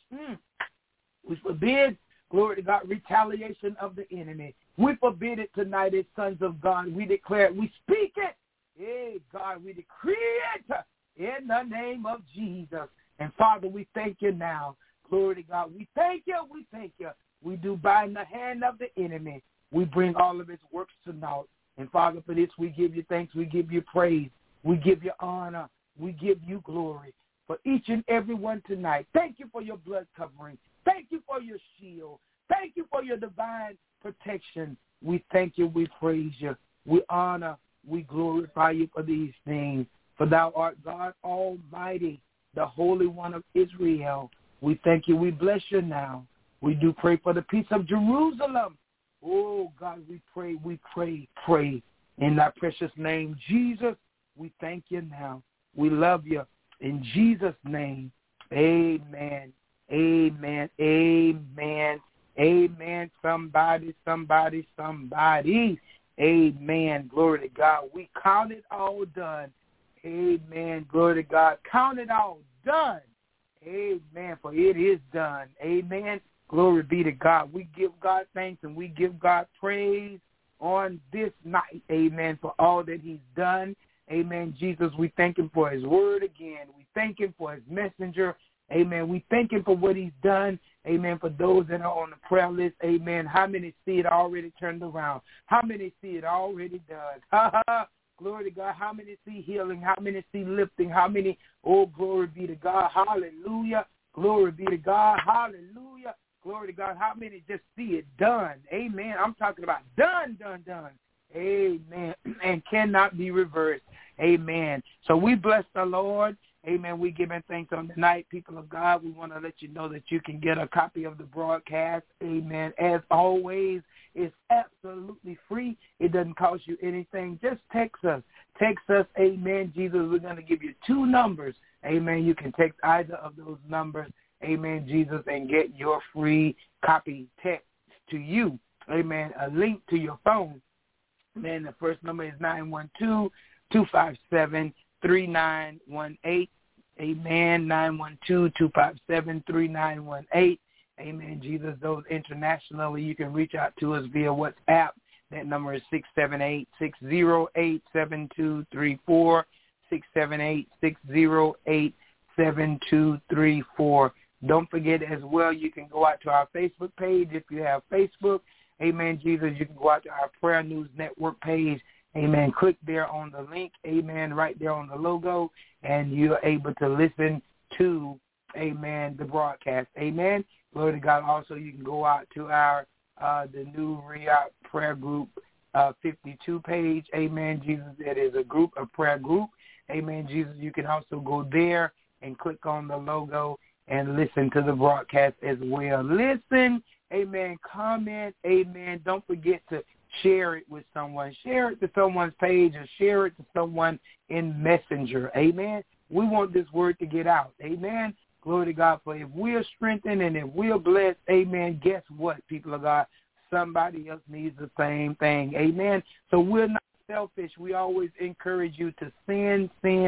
We forbid, glory to God, retaliation of the enemy. We forbid it tonight as sons of God. We declare it. We speak it. Hey, God, we decree it in the name of Jesus. And, Father, we thank you now. Glory to God. We thank you. We thank you. We do bind the hand of the enemy. We bring all of his works to naught. And, Father, for this we give you thanks. We give you praise. We give you honor. We give you glory for each and every one tonight. Thank you for your blood covering. Thank you for your shield. Thank you for your divine protection. We thank you. We praise you. We honor. We glorify you for these things. For thou art God Almighty, the Holy One of Israel. We thank you. We bless you now. We do pray for the peace of Jerusalem. Oh, God, we pray in that precious name. Jesus, we thank you now. We love you. In Jesus' name, amen, amen, amen, amen. Somebody. Amen. Glory to God. We count it all done. Amen. Glory to God. Count it all done. Amen. For it is done. Amen. Glory be to God. We give God thanks and we give God praise on this night. Amen. For all that he's done. Amen. Jesus, we thank him for his word again. We thank him for his messenger. Amen. We thank him for what he's done. Amen. For those that are on the prayer list. Amen. How many see it already turned around? How many see it already done? Glory to God. How many see healing? How many see lifting? How many, oh, glory be to God. Hallelujah. Glory be to God. Hallelujah. Glory to God. How many just see it done? Amen. I'm talking about done. Amen. And cannot be reversed. Amen. So we bless the Lord. Amen. We give him thanks on tonight, people of God. We want to let you know that you can get a copy of the broadcast. Amen. As always, it's absolutely free. It doesn't cost you anything. Just text us. Text us, amen, Jesus. We're going to give you 2 numbers. Amen. You can text either of those numbers, amen, Jesus, and get your free copy text to you. Amen. A link to your phone. Man, the first number is 912-257-3918. Amen. 912-257-3918. Amen. Jesus, those internationally, you can reach out to us via WhatsApp. That number is 678-608-7234. 678-608-7234. Don't forget as well, you can go out to our Facebook page if you have Facebook. Amen, Jesus. You can go out to our Prayer News Network page. Amen. Click there on the link. Amen. Right there on the logo. And you're able to listen to, amen, the broadcast. Amen. Glory to God. Also, you can go out to our the new Riyadh Prayer Group 52 page. Amen, Jesus. It is a prayer group. Amen, Jesus. You can also go there and click on the logo and listen to the broadcast as well. Listen. Amen. Comment. Amen. Don't forget to share it with someone. Share it to someone's page or share it to someone in Messenger. Amen. We want this word to get out. Amen. Glory to God. For if we're strengthened and if we're blessed, amen, guess what, people of God? Somebody else needs the same thing. Amen. So we're not selfish. We always encourage you to send.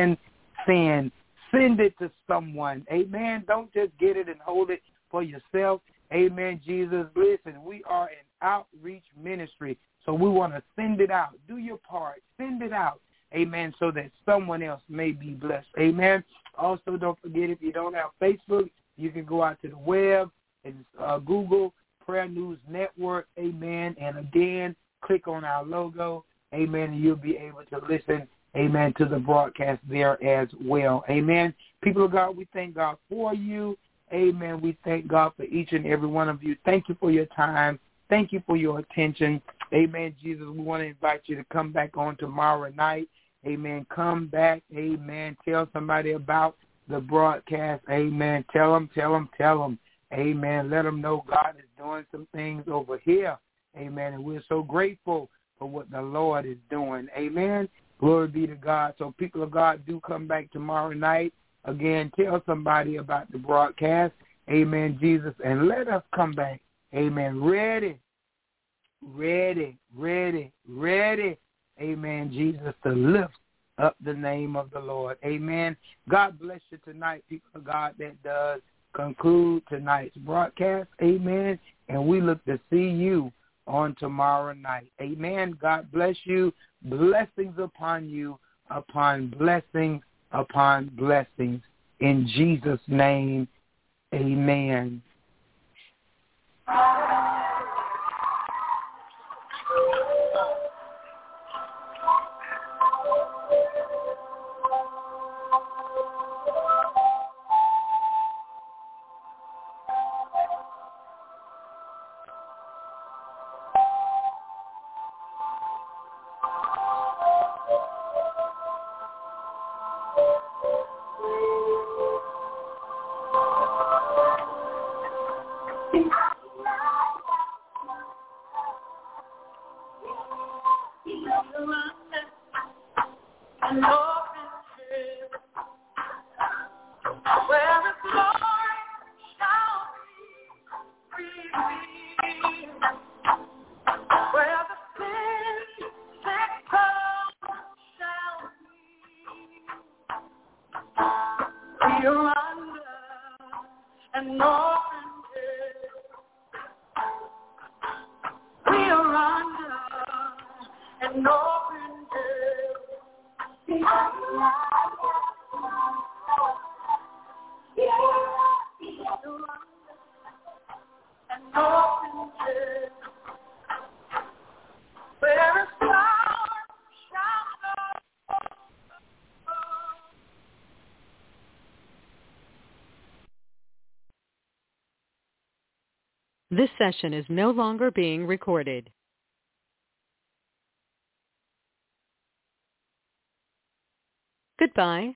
Send it to someone. Amen. Don't just get it and hold it for yourself. Amen, Jesus. Listen, we are an outreach ministry, so we want to send it out. Do your part. Send it out. Amen, so that someone else may be blessed. Amen. Also, don't forget, if you don't have Facebook, you can go out to the web and Google Prayer News Network. Amen. And again, click on our logo. Amen. And you'll be able to listen, amen, to the broadcast there as well. Amen. People of God, we thank God for you. Amen. We thank God for each and every one of you. Thank you for your time. Thank you for your attention. Amen, Jesus. We want to invite you to come back on tomorrow night. Amen. Come back. Amen. Tell somebody about the broadcast. Amen. Tell them. Amen. Let them know God is doing some things over here. Amen. And we're so grateful for what the Lord is doing. Amen. Glory be to God. So people of God, do come back tomorrow night. Again, tell somebody about the broadcast. Amen, Jesus. And let us come back. Amen. Ready. Amen, Jesus, to lift up the name of the Lord. Amen. God bless you tonight, people of God. That does conclude tonight's broadcast. Amen. And we look to see you on tomorrow night. Amen. God bless you. Blessings upon you, upon blessings, upon blessings. In Jesus' name, amen. You're under This session is no longer being recorded. Goodbye.